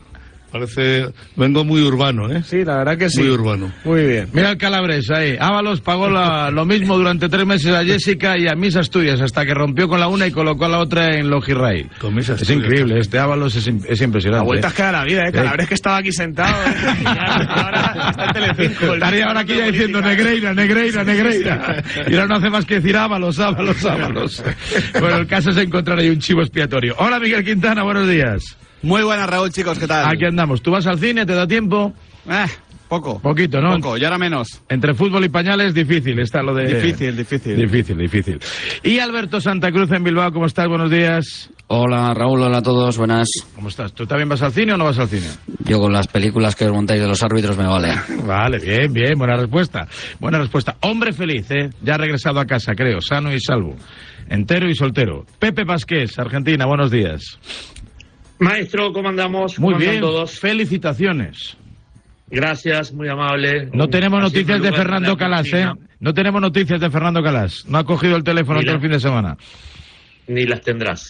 S12: Vengo muy urbano, ¿eh?
S10: Sí, la verdad que sí.
S12: Muy urbano.
S10: Muy bien.
S5: Mira el Calabres ahí. Ábalos pagó lo mismo durante 3 meses a Jessica y a Miss Asturias, hasta que rompió con la una y colocó a la otra en Logirray. Es increíble, este Ábalos es impresionante.
S10: La vuelta es que da la vida, ¿eh? Calabres que estaba aquí sentado, ¿eh? Ahora está en Telecinco.
S5: Estaría ahora aquí ya diciendo Negreira. Y ahora no hace más que decir Ábalos. Bueno, el caso es encontrar ahí un chivo expiatorio. Hola, Miguel Quintana, buenos días.
S14: Muy buenas, Raúl, chicos, ¿qué tal?
S5: Aquí andamos. ¿Tú vas al cine? ¿Te da tiempo?
S14: Poco.
S5: Poquito, ¿no?
S14: Poco, y ahora menos.
S5: Entre fútbol y pañales, difícil está lo de... Difícil. Y Alberto Santa Cruz en Bilbao, ¿cómo estás? Buenos días.
S15: Hola, Raúl, hola a todos, buenas.
S5: ¿Cómo estás? ¿Tú también vas al cine o no vas al cine?
S15: Yo con las películas que os montáis de los árbitros me vale.
S5: Vale, bien, buena respuesta. Hombre feliz, ¿eh? Ya ha regresado a casa, creo, sano y salvo. Entero y soltero. Pepe Vázquez, Argentina, buenos días.
S27: Maestro, ¿cómo andamos?
S5: Muy bien,
S27: todos?
S5: Felicitaciones.
S27: Gracias, muy amable.
S5: No tenemos noticias de Fernando Calas, ¿eh? No tenemos noticias de Fernando Calas. No ha cogido el teléfono todo el fin de semana.
S27: Ni las tendrás.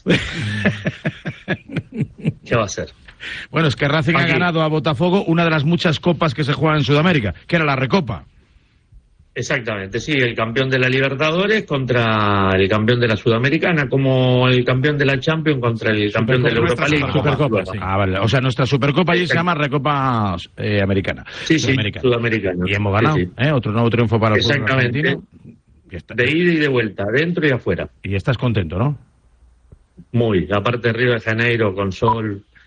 S27: ¿Qué va a hacer?
S5: Bueno, es que Racing ha ganado a Botafogo una de las muchas copas que se juegan en Sudamérica, que era la Recopa.
S27: Exactamente, sí, el campeón de la Libertadores contra el campeón de la Sudamericana, como el campeón de la Champions contra el campeón de la Europa League.
S5: Supercopa, sí. Vale. O sea, nuestra Supercopa allí se llama Recopa Americana.
S27: Sí, Sudamericana.
S5: Y hemos ganado, sí. Otro nuevo triunfo para el fútbol argentino.
S27: De ida y de vuelta, dentro y afuera.
S5: Y estás contento, ¿no?
S27: Muy, aparte de Río de Janeiro, con sol,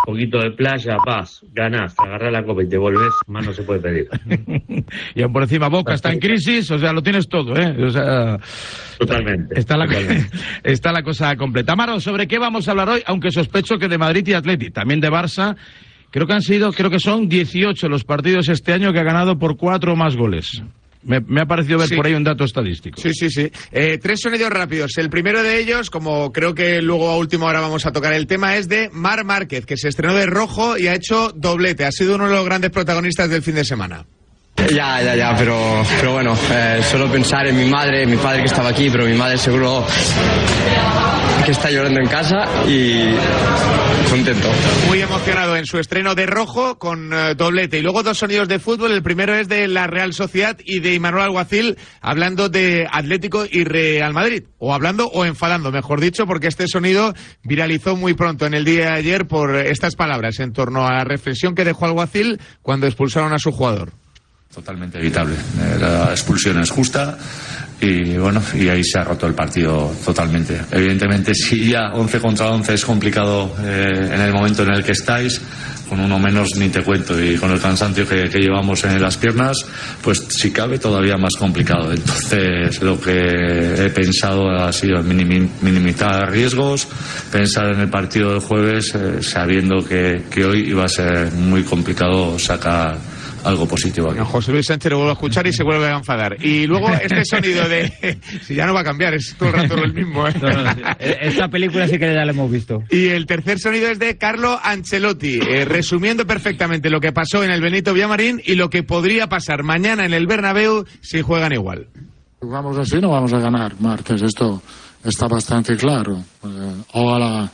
S27: poquito de playa, vas, ganás, agarrás la copa y te volvés, más no se puede pedir.
S5: Y aún por encima Boca está en crisis, o sea, lo tienes todo, ¿eh? O sea,
S27: totalmente.
S5: Está la cosa completa. Amaro, ¿sobre qué vamos a hablar hoy? Aunque sospecho que de Madrid y Atleti, también de Barça. Creo que son 18 los partidos este año que ha ganado por 4 o más goles. Me ha parecido ver por ahí un dato estadístico.
S10: Sí. 3 sonidos rápidos. El primero de ellos, como creo que luego a última hora vamos a tocar el tema, es de Marc Márquez, que se estrenó de rojo y ha hecho doblete. Ha sido uno de los grandes protagonistas del fin de semana.
S8: Ya, pero bueno, solo pensar en mi madre, mi padre que estaba aquí, pero mi madre seguro que está llorando en casa y contento.
S10: Muy emocionado en su estreno de rojo con doblete. Y luego 2 sonidos de fútbol. El primero es de la Real Sociedad y de Imanol Alguacil hablando de Atlético y Real Madrid. O hablando o enfadando, mejor dicho, porque este sonido viralizó muy pronto en el día de ayer por estas palabras en torno a la reflexión que dejó Alguacil cuando expulsaron a su jugador.
S16: Totalmente evitable. La expulsión es justa y bueno, y ahí se ha roto el partido totalmente. Evidentemente, si ya 11 contra 11 es complicado en el momento en el que estáis, con uno menos ni te cuento, y con el cansancio que llevamos en las piernas, pues si cabe todavía más complicado. Entonces lo que he pensado ha sido minimizar riesgos, pensar en el partido del jueves, sabiendo que hoy iba a ser muy complicado sacar algo positivo aquí.
S10: José Luis Sánchez lo vuelve a escuchar y se vuelve a enfadar. Y luego este sonido de... si ya no va a cambiar, es todo el rato el mismo, ¿eh?
S11: Esta película sí que ya la hemos visto.
S10: Y el tercer sonido es de Carlo Ancelotti, resumiendo perfectamente lo que pasó en el Benito Villamarín y lo que podría pasar mañana en el Bernabéu si juegan igual.
S17: Jugamos así, no vamos a ganar martes, esto está bastante claro. Ojalá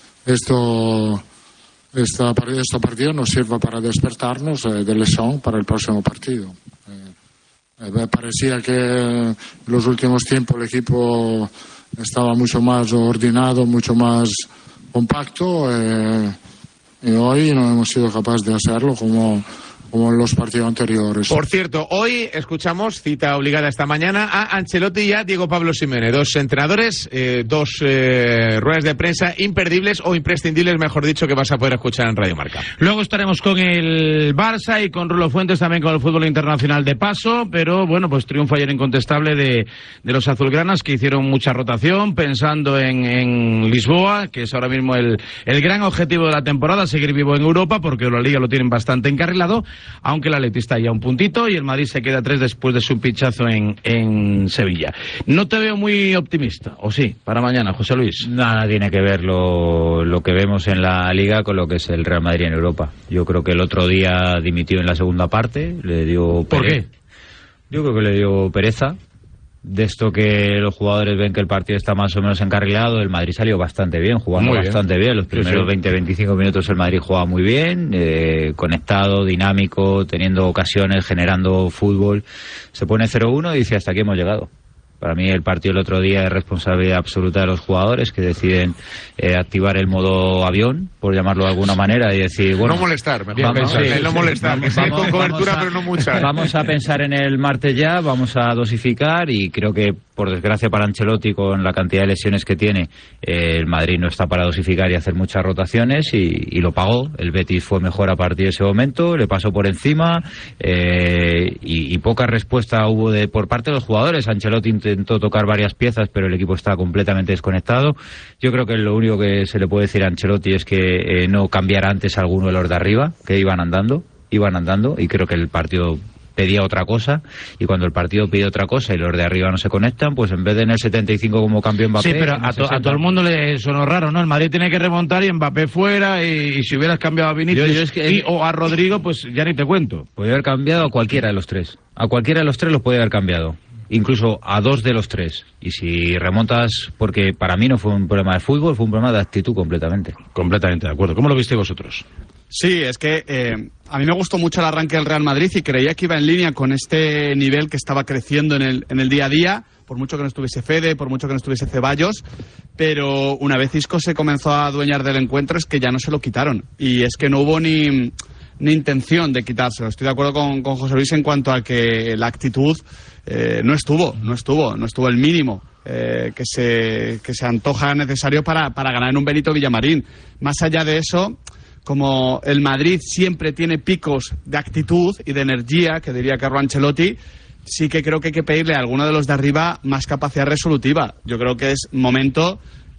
S17: este partido nos sirva para despertarnos de lesión para el próximo partido. Parecía que en los últimos tiempos el equipo estaba mucho más ordenado, mucho más compacto, y hoy no hemos sido capaces de hacerlo como en los partidos anteriores.
S10: Por cierto, hoy escuchamos, cita obligada esta mañana, a Ancelotti y a Diego Pablo Simeone, 2 entrenadores, 2 ruedas de prensa imperdibles o imprescindibles, mejor dicho, que vas a poder escuchar en Radio Marca.
S5: Luego estaremos con el Barça y con Rulo Fuentes, también con el fútbol internacional de paso, pero bueno, pues triunfo ayer incontestable de los azulgranas, que hicieron mucha rotación, pensando en Lisboa, que es ahora mismo el gran objetivo de la temporada, seguir vivo en Europa, porque la Liga lo tienen bastante encarrilado, aunque el Atleti está ya a un puntito y el Madrid se queda a 3 después de su pinchazo en Sevilla. No te veo muy optimista, ¿o sí? Para mañana, José Luis.
S11: Nada tiene que ver lo que vemos en la Liga con lo que es el Real Madrid en Europa. Yo creo que el otro día dimitió en la segunda parte, le dio
S5: ¿Por qué?
S11: Yo creo que le dio pereza. De esto que los jugadores ven que el partido está más o menos encarrilado, el Madrid salió bastante bien, jugando bastante bien. Los primeros 20-25 minutos el Madrid jugaba muy bien, conectado, dinámico, teniendo ocasiones, generando fútbol. Se pone 0-1 y dice, hasta aquí hemos llegado. Para mí el partido el otro día es responsabilidad absoluta de los jugadores que deciden activar el modo avión, por llamarlo de alguna manera, y decir, bueno...
S10: No molestar, mejor pensar, no molestar, que sea con cobertura pero no mucha.
S11: Vamos a pensar en el martes ya, vamos a dosificar y creo que, por desgracia para Ancelotti, con la cantidad de lesiones que tiene, el Madrid no está para dosificar y hacer muchas rotaciones y lo pagó. El Betis fue mejor a partir de ese momento, le pasó por encima y poca respuesta hubo por parte de los jugadores. Ancelotti intentó tocar varias piezas, pero el equipo está completamente desconectado. Yo creo que lo único que se le puede decir a Ancelotti es que no cambiara antes alguno de los de arriba, que iban andando, y creo que el partido pedía otra cosa, y cuando el partido pide otra cosa y los de arriba no se conectan, pues en vez de en el 75 como campeón Mbappé...
S5: Sí, pero a todo el mundo le sonó raro, ¿no? El Madrid tiene que remontar y Mbappé fuera, y si hubieras cambiado a Vinicius o a Rodrigo, pues ya ni te cuento.
S11: Podría haber cambiado a cualquiera de los 3. A cualquiera de los 3 los podía haber cambiado. Incluso a 2 de los 3. Y si remontas, porque para mí no fue un problema de fútbol, fue un problema de actitud completamente.
S5: Completamente de acuerdo. ¿Cómo lo viste vosotros?
S14: Sí, es que a mí me gustó mucho el arranque del Real Madrid y creía que iba en línea con este nivel que estaba creciendo en el día a día, por mucho que no estuviese Fede, por mucho que no estuviese Ceballos, pero una vez Isco se comenzó a adueñar del encuentro es que ya no se lo quitaron. Y es que no hubo ni intención de quitárselo. Estoy de acuerdo con José Luis en cuanto a que la actitud no estuvo el mínimo que se antoja necesario para ganar en un Benito Villamarín. Más allá de eso, como el Madrid siempre tiene picos de actitud y de energía, que diría Carlo Ancelotti, sí que creo que hay que pedirle a alguno de los de arriba más capacidad resolutiva. Yo creo que es momento,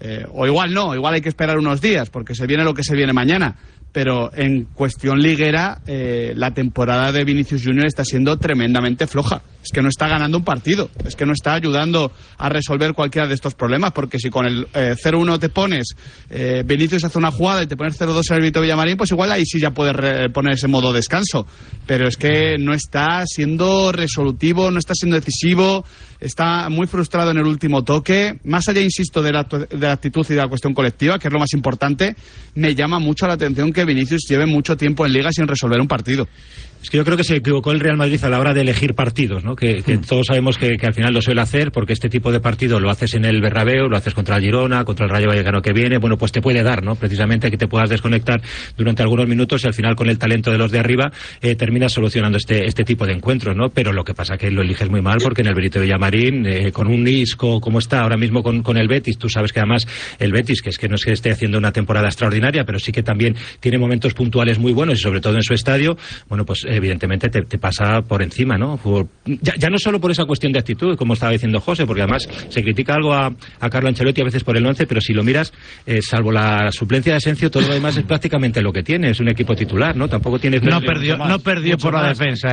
S14: o igual no, igual hay que esperar unos días, porque se viene lo que se viene mañana. Pero en cuestión liguera, la temporada de Vinicius Junior está siendo tremendamente floja. Es que no está ganando un partido, es que no está ayudando a resolver cualquiera de estos problemas, porque si con el 0-1 te pones, Vinicius hace una jugada y te pones 0-2 en el Vito Villamarín, pues igual ahí sí ya puedes ponerse en modo descanso. Pero es que no está siendo resolutivo, no está siendo decisivo, está muy frustrado en el último toque. Más allá, insisto, de la actitud y de la cuestión colectiva, que es lo más importante, me llama mucho la atención que Vinicius lleve mucho tiempo en Liga sin resolver un partido.
S3: Es que yo creo que se equivocó el Real Madrid a la hora de elegir partidos, ¿no? Que todos sabemos que al final lo suele hacer, porque este tipo de partido lo haces en el Bernabéu, lo haces contra el Girona, contra el Rayo Vallecano que viene, bueno, pues te puede dar, ¿no? Precisamente que te puedas desconectar durante algunos minutos y al final con el talento de los de arriba terminas solucionando este tipo de encuentros, ¿no? Pero lo que pasa que lo eliges muy mal, porque en el Benito Villamarín, con un Isco como está ahora mismo con el Betis, tú sabes que además el Betis, que es que no es que esté haciendo una temporada extraordinaria, pero sí que también tiene momentos puntuales muy buenos y sobre todo en su estadio, bueno, pues evidentemente te pasa por encima, ¿no? Ya no solo por esa cuestión de actitud, como estaba diciendo José, porque además se critica algo a Carlo Ancelotti a veces por el 11, pero si lo miras, salvo la suplencia de Asensio, todo lo demás es prácticamente lo que tiene, es un equipo titular, ¿no? Tampoco tienes...
S5: No perdió por la defensa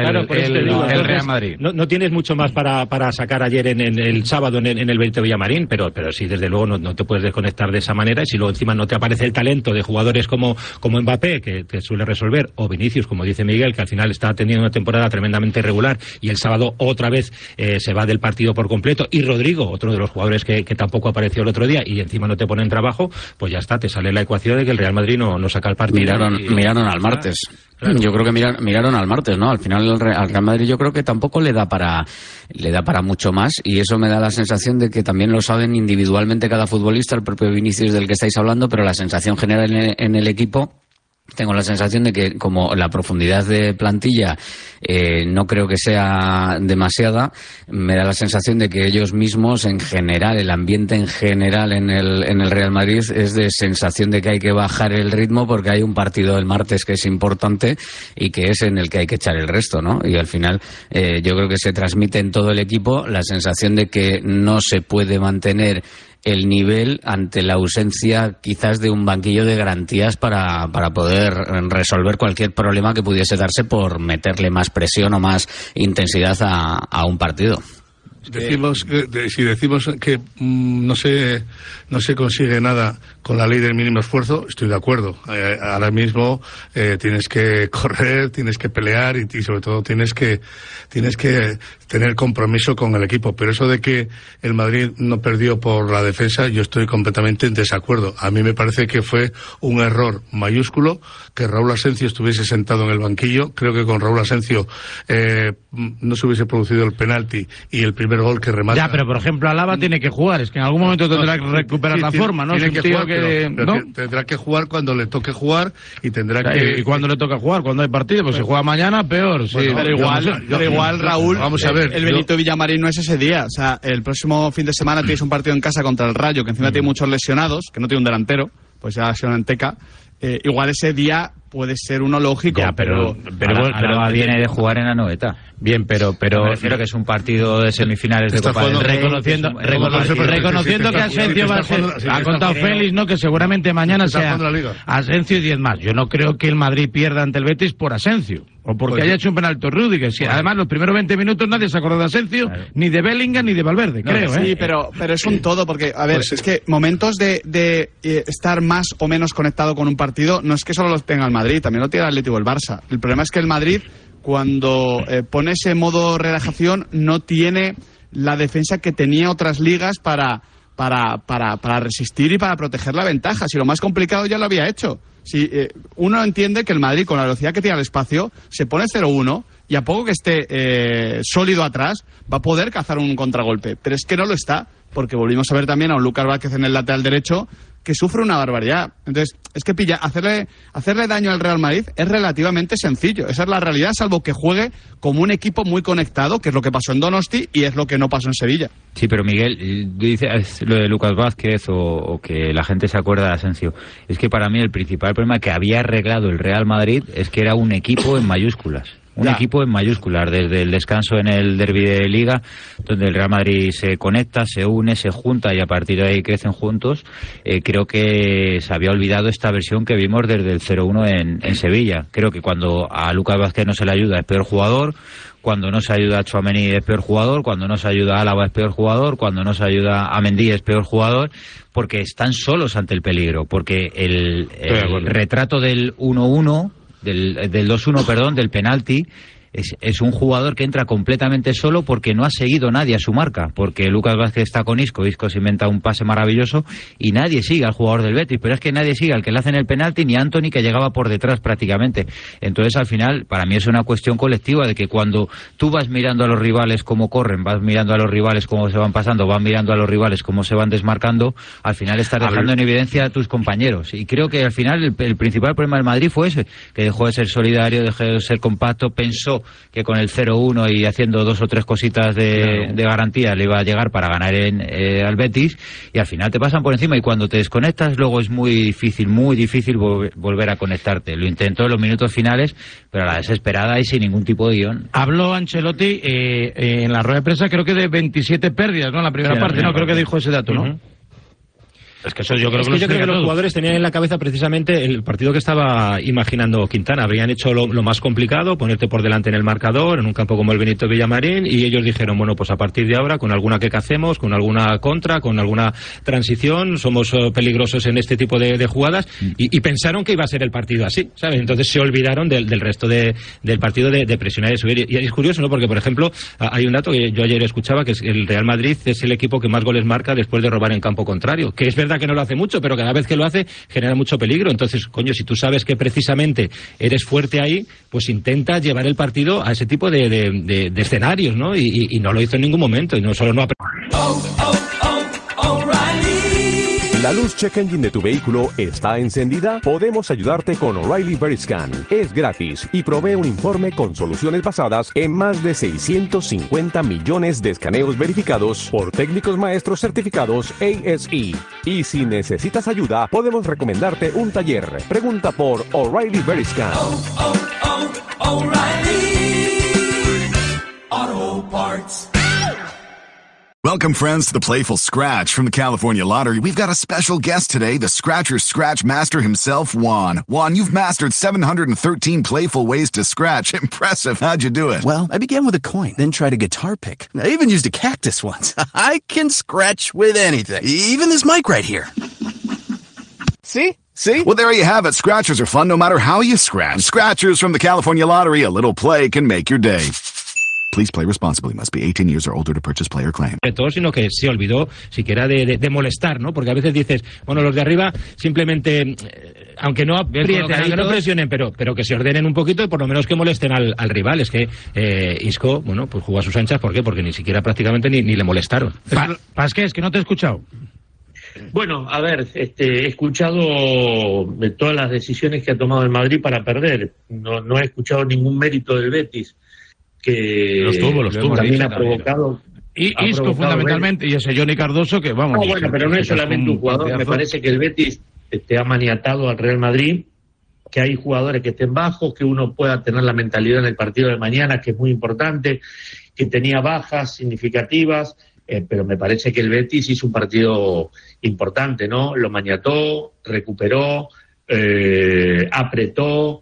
S5: el Real Madrid.
S3: No tienes mucho más para sacar ayer en el sábado en el Benito Villamarín, pero sí, desde luego no te puedes desconectar de esa manera, y si luego encima no te aparece el talento de jugadores como Mbappé, que suele resolver, o Vinicius, como dice Miguel, que al final está teniendo una temporada tremendamente irregular y el sábado otra vez se va del partido por completo, y Rodrigo, otro de los jugadores que tampoco apareció el otro día y encima no te pone en trabajo, pues ya está, te sale la ecuación de que el Real Madrid no saca el partido.
S15: Miraron al martes. Claro. Yo creo que miraron al martes, ¿no? Al final al Real Madrid yo creo que tampoco le da para mucho más, y eso me da la sensación de que también lo saben individualmente cada futbolista, el propio Vinicius del que estáis hablando, pero la sensación general en el equipo, tengo la sensación de que como la profundidad de plantilla no creo que sea demasiada, me da la sensación de que ellos mismos en general, el ambiente en general en el Real Madrid es de sensación de que hay que bajar el ritmo porque hay un partido el martes que es importante y que es en el que hay que echar el resto, ¿no? Y al final yo creo que se transmite en todo el equipo la sensación de que no se puede mantener el nivel ante la ausencia quizás de un banquillo de garantías para poder resolver cualquier problema que pudiese darse por meterle más presión o más intensidad a un partido.
S12: Si decimos que no se consigue nada con la ley del mínimo esfuerzo, estoy de acuerdo. Ahora mismo tienes que correr, tienes que pelear y sobre todo tienes que tener compromiso con el equipo. Pero eso de que el Madrid no perdió por la defensa, yo estoy completamente en desacuerdo. A mí me parece que fue un error mayúsculo que Raúl Asensio estuviese sentado en el banquillo. Creo que con Raúl Asensio no se hubiese producido el penalti y el primer gol que remata.
S5: Ya, pero por ejemplo Alaba tiene que jugar, es que en algún momento tendrá que recuperar la forma, ¿no?
S12: Tiene que jugar, pero tendrá que jugar cuando le toque jugar y tendrá que...
S5: ¿Y cuándo le toca jugar? ¿Cuando hay partido? Pues si juega mañana, peor. Sí.
S14: Bueno, pero igual, Raúl, vamos a ver, el Benito Villamarín no es ese día. O sea, el próximo fin de semana tienes un partido en casa contra el Rayo, que encima tiene muchos lesionados, que no tiene un delantero, pues ya se en Teca. Igual ese día puede ser uno lógico,
S11: ya, pero viene de jugar en la Anoeta.
S5: Bien, pero
S11: me refiero que es un partido de semifinales de Copa del Rey.
S5: Reconociendo que Asensio va a ser... Ha contado Félix, ¿no? Que seguramente mañana sea Asensio y 10 más. Yo no creo que el Madrid pierda ante el Betis por Asensio. O porque haya hecho un penalti Rüdiger. Además, los primeros 20 minutos nadie se acordó de Asensio, ni de Bellingham, ni de Valverde, creo.
S14: Sí, pero es un todo, porque, a ver, es que momentos de estar más o menos conectado con un partido, no es que solo los tenga el Madrid, también lo tiene el Atlético o el Barça. El problema es que el Madrid, cuando pone ese modo relajación, no tiene la defensa que tenía otras ligas para resistir y para proteger la ventaja. Si lo más complicado ya lo había hecho. Si uno entiende que el Madrid, con la velocidad que tiene al espacio, se pone 0-1 y a poco que esté sólido atrás, va a poder cazar un contragolpe. Pero es que no lo está, porque volvimos a ver también a un Lucas Vázquez en el lateral derecho que sufre una barbaridad. Entonces, es que hacerle daño al Real Madrid es relativamente sencillo. Esa es la realidad, salvo que juegue como un equipo muy conectado, que es lo que pasó en Donosti y es lo que no pasó en Sevilla.
S11: Sí, pero Miguel, dices lo de Lucas Vázquez o que la gente se acuerda de Asensio. Es que para mí el principal problema que había arreglado el Real Madrid es que era un equipo en mayúsculas. Un equipo en mayúsculas, desde el descanso en el derbi de Liga, donde el Real Madrid se conecta, se une, se junta y a partir de ahí crecen juntos. Creo que se había olvidado esta versión que vimos desde el 0-1 en Sevilla. Creo que cuando a Lucas Vázquez no se le ayuda es peor jugador, cuando no se ayuda a Tchouaméni es peor jugador, cuando no se ayuda a Álava es peor jugador, cuando no se ayuda a Mendy es peor jugador, porque están solos ante el peligro, porque el retrato del 1-1... del 2-1, perdón, del penalti, es un jugador que entra completamente solo porque no ha seguido nadie a su marca, porque Lucas Vázquez está con Isco se inventa un pase maravilloso y nadie sigue al jugador del Betis, pero es que nadie sigue al que le hacen el penalti ni a Antony, que llegaba por detrás prácticamente. Entonces al final para mí es una cuestión colectiva de que cuando tú vas mirando a los rivales cómo corren, vas mirando a los rivales cómo se van pasando, vas mirando a los rivales cómo se van desmarcando, al final estás dejando en evidencia a tus compañeros, y creo que al final el principal problema del Madrid fue ese, que dejó de ser solidario, dejó de ser compacto, pensó que con el 0-1 y haciendo 2 o 3 cositas de garantía le iba a llegar para ganar al Betis, y al final te pasan por encima, y cuando te desconectas luego es muy difícil volver a conectarte. Lo intentó en los minutos finales, pero a la desesperada y sin ningún tipo de guión.
S5: Habló Ancelotti en la rueda de prensa, creo que de 27 pérdidas, ¿no? En la primera parte, creo que dijo ese dato, ¿no? Es que eso yo creo
S3: que los jugadores tenían en la cabeza precisamente el partido que estaba imaginando Quintana. Habrían hecho lo más complicado, ponerte por delante en el marcador, en un campo como el Benito Villamarín, y ellos dijeron, bueno, pues a partir de ahora, con alguna que hacemos, con alguna contra, con alguna transición, somos peligrosos en este tipo de jugadas, y pensaron que iba a ser el partido así, ¿sabes? Entonces se olvidaron del resto del partido de presionar y subir. Y es curioso, ¿no? Porque, por ejemplo, hay un dato que yo ayer escuchaba, que es el Real Madrid es el equipo que más goles marca después de robar en campo contrario, que es verdad que no lo hace mucho, pero cada vez que lo hace genera mucho peligro. Entonces, coño, si tú sabes que precisamente eres fuerte ahí, pues intenta llevar el partido a ese tipo de escenarios, ¿no? Y no lo hizo en ningún momento, y no solo no
S2: ¿La luz check engine de tu vehículo está encendida? Podemos ayudarte con O'Reilly Veriscan. Es gratis y provee un informe con soluciones basadas en más de 650 millones de escaneos verificados por técnicos maestros certificados ASE. Y si necesitas ayuda, podemos recomendarte un taller. Pregunta por O'Reilly Veriscan.
S13: O'Reilly Auto Parts.
S6: Welcome, friends, to the Playful Scratch from the California Lottery. We've got a special guest today, the Scratcher's Scratch Master himself, Juan. Juan, you've mastered 713 playful ways to scratch. Impressive. How'd you do it?
S7: Well, I began with a coin, then tried a guitar pick. I even used a cactus once. I can scratch with anything, even this mic right here.
S6: See? Well, there you have it. Scratchers are fun no matter how you scratch. Scratchers from the California Lottery. A little play can make your day. Please play responsibly. Must be 18 years or older to purchase player claim.
S3: Todo, sino que se olvidó siquiera de molestar, ¿no? Porque a veces dices, bueno, los de arriba simplemente, aunque no aprieten, aunque no presionen, pero que se ordenen un poquito y por lo menos que molesten al rival. Es que Isco, bueno, pues jugó a sus anchas. ¿Por qué? Porque ni siquiera prácticamente ni le molestaron.
S5: Pasqués, que no te he escuchado.
S27: Bueno, a ver, he escuchado de todas las decisiones que ha tomado el Madrid para perder. No he escuchado ningún mérito del Betis, que
S5: los tuvo
S27: también ha provocado.
S5: Y Isco fundamentalmente, y ese Johnny Cardoso que vamos.
S27: No, bueno, pero no es solamente un jugador. Me parece que el Betis ha maniatado al Real Madrid, que hay jugadores que estén bajos, que uno pueda tener la mentalidad en el partido de mañana, que es muy importante, que tenía bajas significativas, pero me parece que el Betis hizo un partido importante, ¿no? Lo maniató, recuperó, apretó,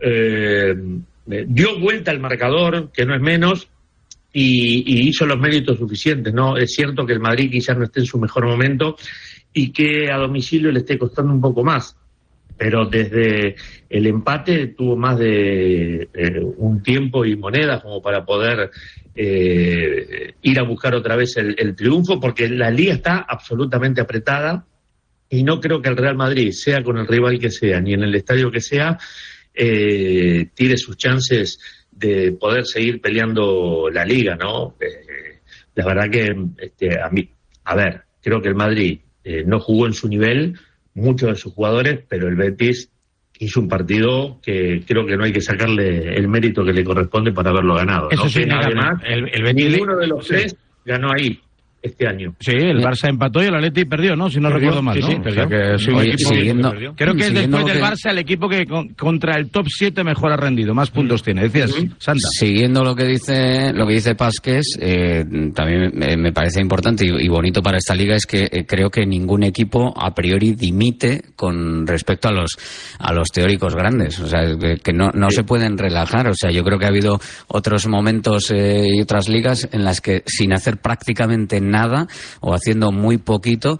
S27: dio vuelta al marcador, que no es menos, y hizo los méritos suficientes, ¿no? Es cierto que el Madrid quizás no esté en su mejor momento y que a domicilio le esté costando un poco más, pero desde el empate tuvo más de un tiempo y monedas como para poder ir a buscar otra vez el triunfo, porque la liga está absolutamente apretada y no creo que el Real Madrid, sea con el rival que sea, ni en el estadio que sea, tire sus chances de poder seguir peleando la liga, ¿no? La verdad que a mí, creo que el Madrid no jugó en su nivel, muchos de sus jugadores, pero el Betis hizo un partido que creo que no hay que sacarle el mérito que le corresponde para haberlo ganado.
S5: Eso
S27: ¿no?
S5: sí,
S27: Además,
S5: el Betis
S27: ninguno de los tres ganó ahí este año.
S5: Sí, el Barça empató y el Atleti perdió, ¿no? Si no recuerdo mal, ¿no?
S27: Sí,
S5: o sea que es un
S15: Oye,
S5: equipo creo que es después del Barça el equipo que contra el top 7 mejor ha rendido, más puntos tiene. Decías, Santa.
S15: Siguiendo lo que dice Pásquez, también me parece importante y bonito para esta liga es que creo que ningún equipo a priori dimite con respecto a los teóricos grandes, o sea, que no se pueden relajar. O sea, yo creo que ha habido otros momentos y otras ligas en las que sin hacer prácticamente nada o haciendo muy poquito,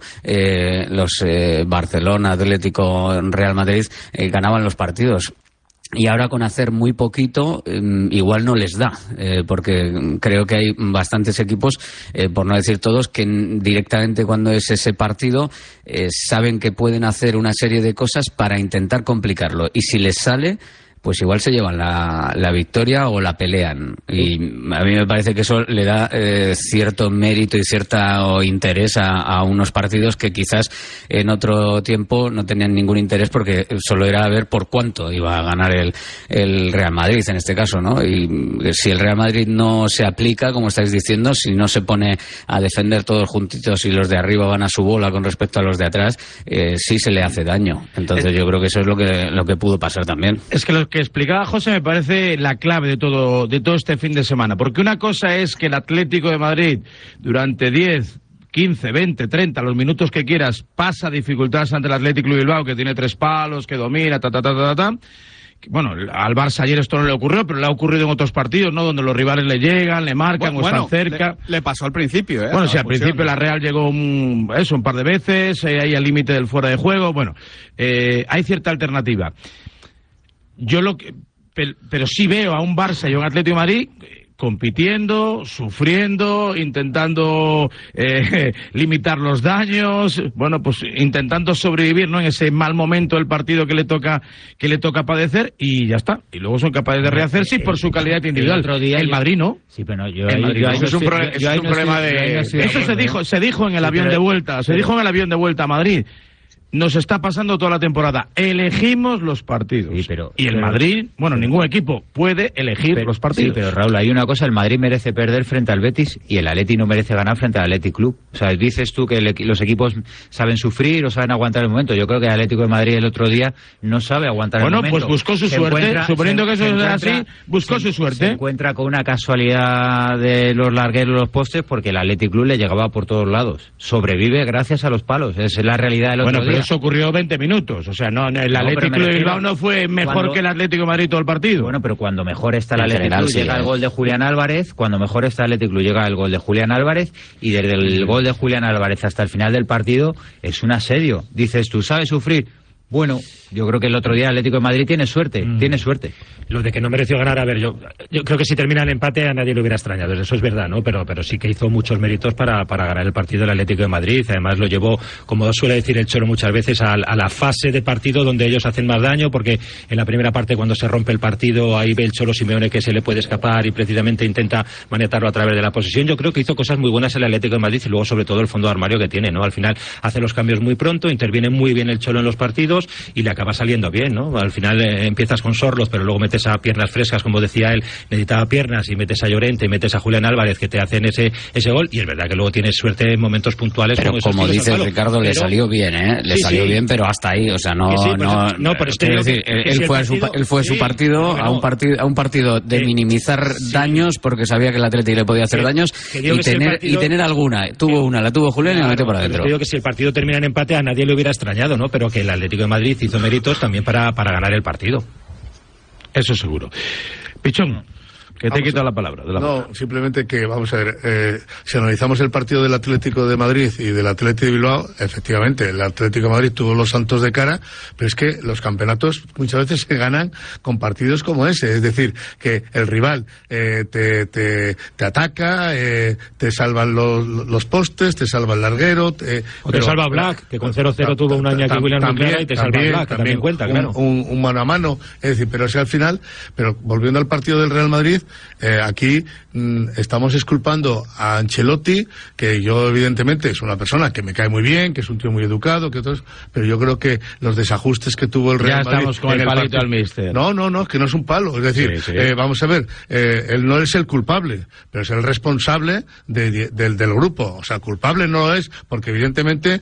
S15: los Barcelona, Atlético, Real Madrid ganaban los partidos. Y ahora con hacer muy poquito igual no les da, porque creo que hay bastantes equipos, por no decir todos, que directamente cuando es ese partido saben que pueden hacer una serie de cosas para intentar complicarlo. Y si les sale, pues igual se llevan la victoria o la pelean. Y a mí me parece que eso le da cierto mérito y cierto interés a unos partidos que quizás en otro tiempo no tenían ningún interés porque solo era ver por cuánto iba a ganar el Real Madrid en este caso, ¿no? Y si el Real Madrid no se aplica, como estáis diciendo, si no se pone a defender todos juntitos y los de arriba van a su bola con respecto a los de atrás, sí se le hace daño. Entonces yo creo que eso es lo que pudo pasar también.
S5: Es que lo que explicaba José me parece la clave de todo este fin de semana, porque una cosa es que el Atlético de Madrid durante 10, 15, 20, 30, los minutos que quieras, pasa dificultades ante el Athletic Club Bilbao, que tiene 3 palos, que domina, Bueno, al Barça ayer esto no le ocurrió, pero le ha ocurrido en otros partidos, ¿no? Donde los rivales le llegan, le marcan o están cerca.
S14: Le pasó al principio, ¿eh?
S5: Bueno, sí, al principio la Real llegó un par de veces, ahí al límite del fuera de juego. Bueno, hay cierta alternativa. Pero sí veo a un Barça y a un Atlético de Madrid compitiendo, sufriendo, intentando limitar los daños, bueno, pues intentando sobrevivir, ¿no? En ese mal momento del partido que le toca padecer y ya está. Y luego son capaces de rehacerse por su calidad individual. El Madrid no.
S11: Sí, pero
S5: es un problema de... Eso se dijo en el avión de vuelta. Se dijo en el avión de vuelta a Madrid. Nos está pasando toda la temporada. Elegimos los partidos.
S11: Sí,
S5: y el Madrid, bueno, ningún equipo puede elegir los partidos.
S11: Sí, pero Raúl, hay una cosa, el Madrid merece perder frente al Betis y el Atleti no merece ganar frente al Athletic Club. O sea, dices tú que los equipos saben sufrir o saben aguantar el momento. Yo creo que el Atlético de Madrid el otro día no sabe aguantar el momento.
S5: Bueno, pues buscó su suerte. Suponiendo que eso es así, buscó su suerte.
S11: Se encuentra con una casualidad de los largueros, los postes, porque el Athletic Club le llegaba por todos lados. Sobrevive gracias a los palos. Esa es la realidad del otro día.
S5: Eso ocurrió 20 minutos, o sea, el Atlético de Bilbao no fue mejor que el Atlético de Madrid todo el partido.
S11: Bueno, pero cuando mejor está el Atlético Club llega el gol de Julián Álvarez, cuando mejor está el Atlético Club llega el gol de Julián Álvarez y desde el gol de Julián Álvarez hasta el final del partido es un asedio. Dices tú, ¿sabes sufrir? Bueno, yo creo que el otro día el Atlético de Madrid tiene suerte, tiene suerte.
S9: Lo de que no mereció ganar, a ver, yo creo que si termina el empate a nadie le hubiera extrañado, eso es verdad, ¿no? Pero sí que hizo muchos méritos para ganar el partido del Atlético de Madrid, además lo llevó, como suele decir el Cholo muchas veces, a la fase de partido donde ellos hacen más daño, porque en la primera parte cuando se rompe el partido, ahí ve el Cholo Simeone que se le puede escapar y precisamente intenta maniatarlo a través de la posesión. Yo creo que hizo cosas muy buenas el Atlético de Madrid y luego sobre todo el fondo de armario que tiene, ¿no? Al final hace los cambios muy pronto, interviene muy bien el Cholo en los partidos y le acaba saliendo bien, ¿no? Al final empiezas con Sorloz, pero luego metes a piernas frescas, como decía él, necesitaba piernas, y metes a Llorente y metes a Julián Álvarez que te hacen ese gol, y es verdad que luego tienes suerte en momentos puntuales.
S15: Pero como dices, Ricardo, le salió bien, ¿eh? Le salió bien, pero hasta ahí, o sea, quiero decir, él fue a su partido, a un partido de minimizar daños, porque sabía que el Atlético le podía hacer daños, y tener alguna. La tuvo Julián y la metió para adentro.
S9: Te digo que si el partido termina en empate a nadie le hubiera extrañado, ¿no? Pero que el Atlético de Madrid hizo méritos también para ganar el partido.
S5: Eso seguro. Pichón, que te he quitado la palabra.
S12: Simplemente que, vamos a ver, si analizamos el partido del Atlético de Madrid y del Atlético de Bilbao, efectivamente, el Atlético de Madrid tuvo los santos de cara, pero es que los campeonatos muchas veces se ganan con partidos como ese, es decir, que el rival te ataca, te salvan los postes, te salva el larguero...
S9: te salva Black, que con 0-0 tuvo un año aquí William Moncada y te salva Black, también cuenta, claro.
S12: Un mano a mano, es decir, pero si al final, pero volviendo al partido del Real Madrid, aquí estamos exculpando a Ancelotti, que yo evidentemente es una persona que me cae muy bien, que es un tío muy educado, pero yo creo que los desajustes que tuvo el Real Madrid...
S5: Ya estamos con el palito al míster.
S12: No, es que no es un palo. Es decir, vamos a ver, él no es el culpable, pero es el responsable del grupo. O sea, culpable no lo es, porque evidentemente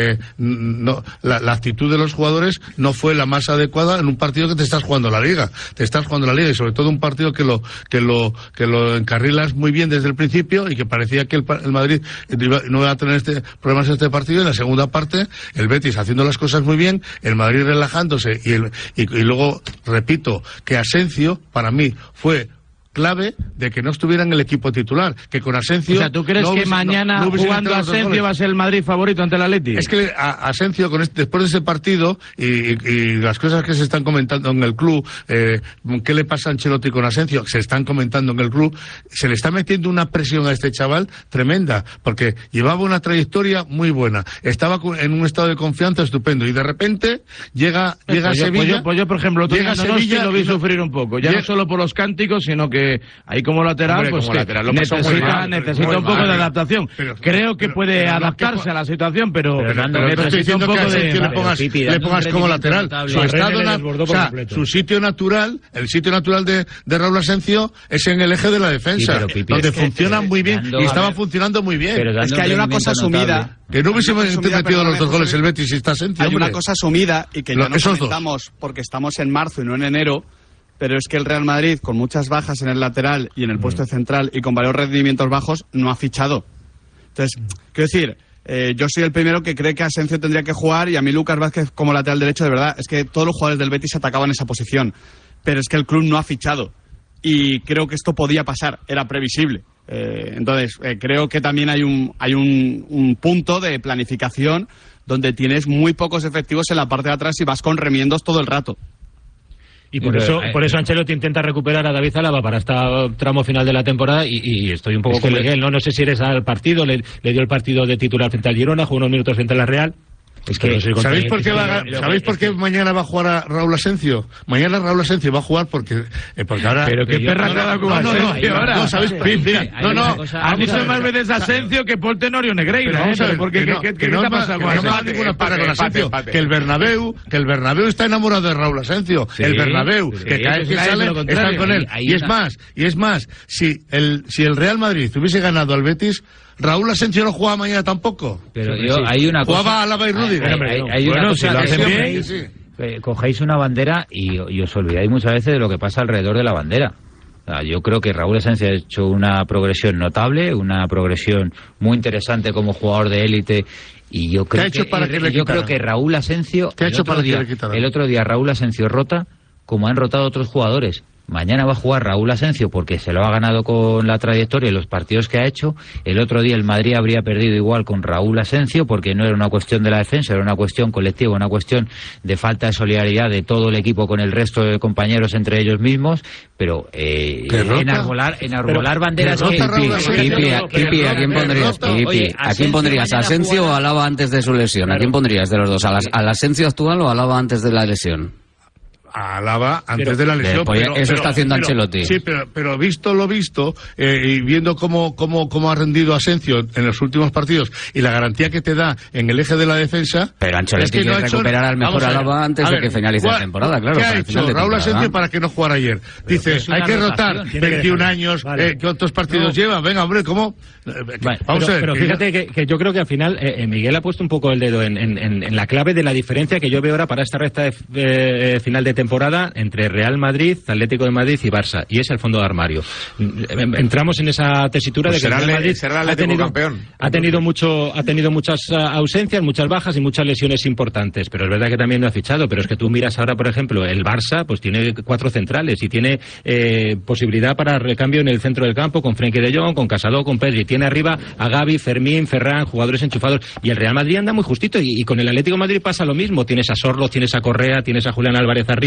S12: la actitud de los jugadores no fue la más adecuada en un partido que te estás jugando la Liga. Te estás jugando la Liga, y sobre todo un partido que lo encarrilas muy bien desde el principio, y que parecía que el Madrid no iba a tener problemas en este partido. En la segunda parte, el Betis haciendo las cosas muy bien, el Madrid relajándose, y luego, repito, que Asencio, para mí, fue clave de que no estuviera en el equipo titular, que con Asencio...
S5: O sea, ¿tú crees que mañana jugando Asencio va a ser el Madrid favorito ante el Atleti?
S12: Es que Asencio, después de ese partido y las cosas que se están comentando en el club, ¿qué le pasa a Ancelotti con Asencio? Se están comentando en el club, se le está metiendo una presión a este chaval tremenda, porque llevaba una trayectoria muy buena, estaba en un estado de confianza estupendo, y de repente llega a Sevilla...
S5: Pues yo, por ejemplo, llega a Sevilla, lo vi sufrir un poco, ya no solo por los cánticos, sino que ahí como lateral, pues como lateral, necesita un poco de adaptación. Creo que puede adaptarse a la situación, pero necesita un poco de...
S12: le pongas como lateral. Su sitio natural, el sitio natural de Raúl Asencio es en el eje de la defensa, donde funciona muy bien, y estaba funcionando muy bien.
S14: Es que hay una cosa asumida...
S12: Que no hubiésemos metido los 2 goles el Betis si está Asencio.
S14: Hay una cosa asumida, y que ya no comentamos porque estamos en marzo y no en enero, pero es que el Real Madrid, con muchas bajas en el lateral y en el puesto central y con varios rendimientos bajos, no ha fichado. Entonces, quiero decir, yo soy el primero que cree que Asencio tendría que jugar, y a mí Lucas Vázquez como lateral derecho, de verdad, es que todos los jugadores del Betis atacaban esa posición, pero es que el club no ha fichado, y creo que esto podía pasar, era previsible. Entonces, creo que también hay un punto de planificación donde tienes muy pocos efectivos en la parte de atrás y vas con remiendos todo el rato.
S9: Y por eso Ancelotti intenta recuperar a David Alaba para este tramo final de la temporada, y estoy un poco con Miguel, no sé si eres al partido, le dio el partido de titular frente al Girona, jugó unos minutos frente a la Real. Es que no sé,
S12: ¿Sabéis por qué mañana va a jugar a Raúl Asencio? Mañana Raúl Asencio va a jugar porque ahora...
S5: Pero qué perra te ha dado con Asencio ahora.
S12: No, ¿sabéis?
S5: A mí son más veces Asencio que Paul Tenorio Negreira. ¿Qué te pasa con Asencio?
S12: No va ninguna perra con Asencio. Que el Bernabéu está enamorado de Raúl Asencio. El Bernabéu, que cada vez que sale está con él. Y es más, si el Real Madrid hubiese ganado al Betis, Raúl Asencio no jugaba mañana tampoco.
S11: Pero hay una cosa...
S12: Jugaba Alaba y Rüdiger.
S11: Hay una cosa, cogéis una bandera y os olvidáis muchas veces de lo que pasa alrededor de la bandera. O sea, yo creo que Raúl Asencio ha hecho una progresión notable, una progresión muy interesante como jugador de élite, y yo creo que Raúl Asencio... el otro día Raúl Asencio rota como han rotado otros jugadores. Mañana va a jugar Raúl Asencio porque se lo ha ganado con la trayectoria y los partidos que ha hecho. El otro día el Madrid habría perdido igual con Raúl Asencio, porque no era una cuestión de la defensa, era una cuestión colectiva, una cuestión de falta de solidaridad de todo el equipo con el resto de compañeros entre ellos mismos. Pero enarbolar banderas...
S15: Kipi, ¿a quién pondrías? ¿A quién pondrías? ¿A Asencio o a Alaba antes de su lesión? ¿A quién pondrías de los dos? ¿Al Asencio actual o a Alaba antes de la lesión?
S12: A Alaba antes de la lesión.
S15: Eso está haciendo Ancelotti.
S12: Sí, pero visto lo visto, y viendo cómo ha rendido Asencio en los últimos partidos y la garantía que te da en el eje de la defensa...
S15: Pero Ancelotti quiere recuperar al mejor Alaba antes de que finalice la temporada, claro.
S12: ¿Qué ha hecho Raúl Asencio para que no jugara ayer? Dice, hay que rotar, 21 años, ¿cuántos partidos lleva? Venga, hombre, ¿cómo?
S9: Vamos a ver. Pero fíjate que yo creo que al final Miguel ha puesto un poco el dedo en la clave de la diferencia que yo veo ahora para esta recta final de temporada entre Real Madrid, Atlético de Madrid y Barça, y es el fondo de armario. Entramos en esa tesitura de que Real Madrid ha tenido muchas ausencias, muchas bajas y muchas lesiones importantes, pero es verdad que también no ha fichado. Pero es que tú miras ahora, por ejemplo, el Barça pues tiene 4 centrales y tiene posibilidad para recambio en el centro del campo con Frenkie de Jong, con Casado, con Pedri. Tiene arriba a Gavi, Fermín, Ferran, jugadores enchufados, y el Real Madrid anda muy justito, y con el Atlético de Madrid pasa lo mismo. Tienes a Sorlo, tienes a Correa, tienes a Julián Álvarez arriba,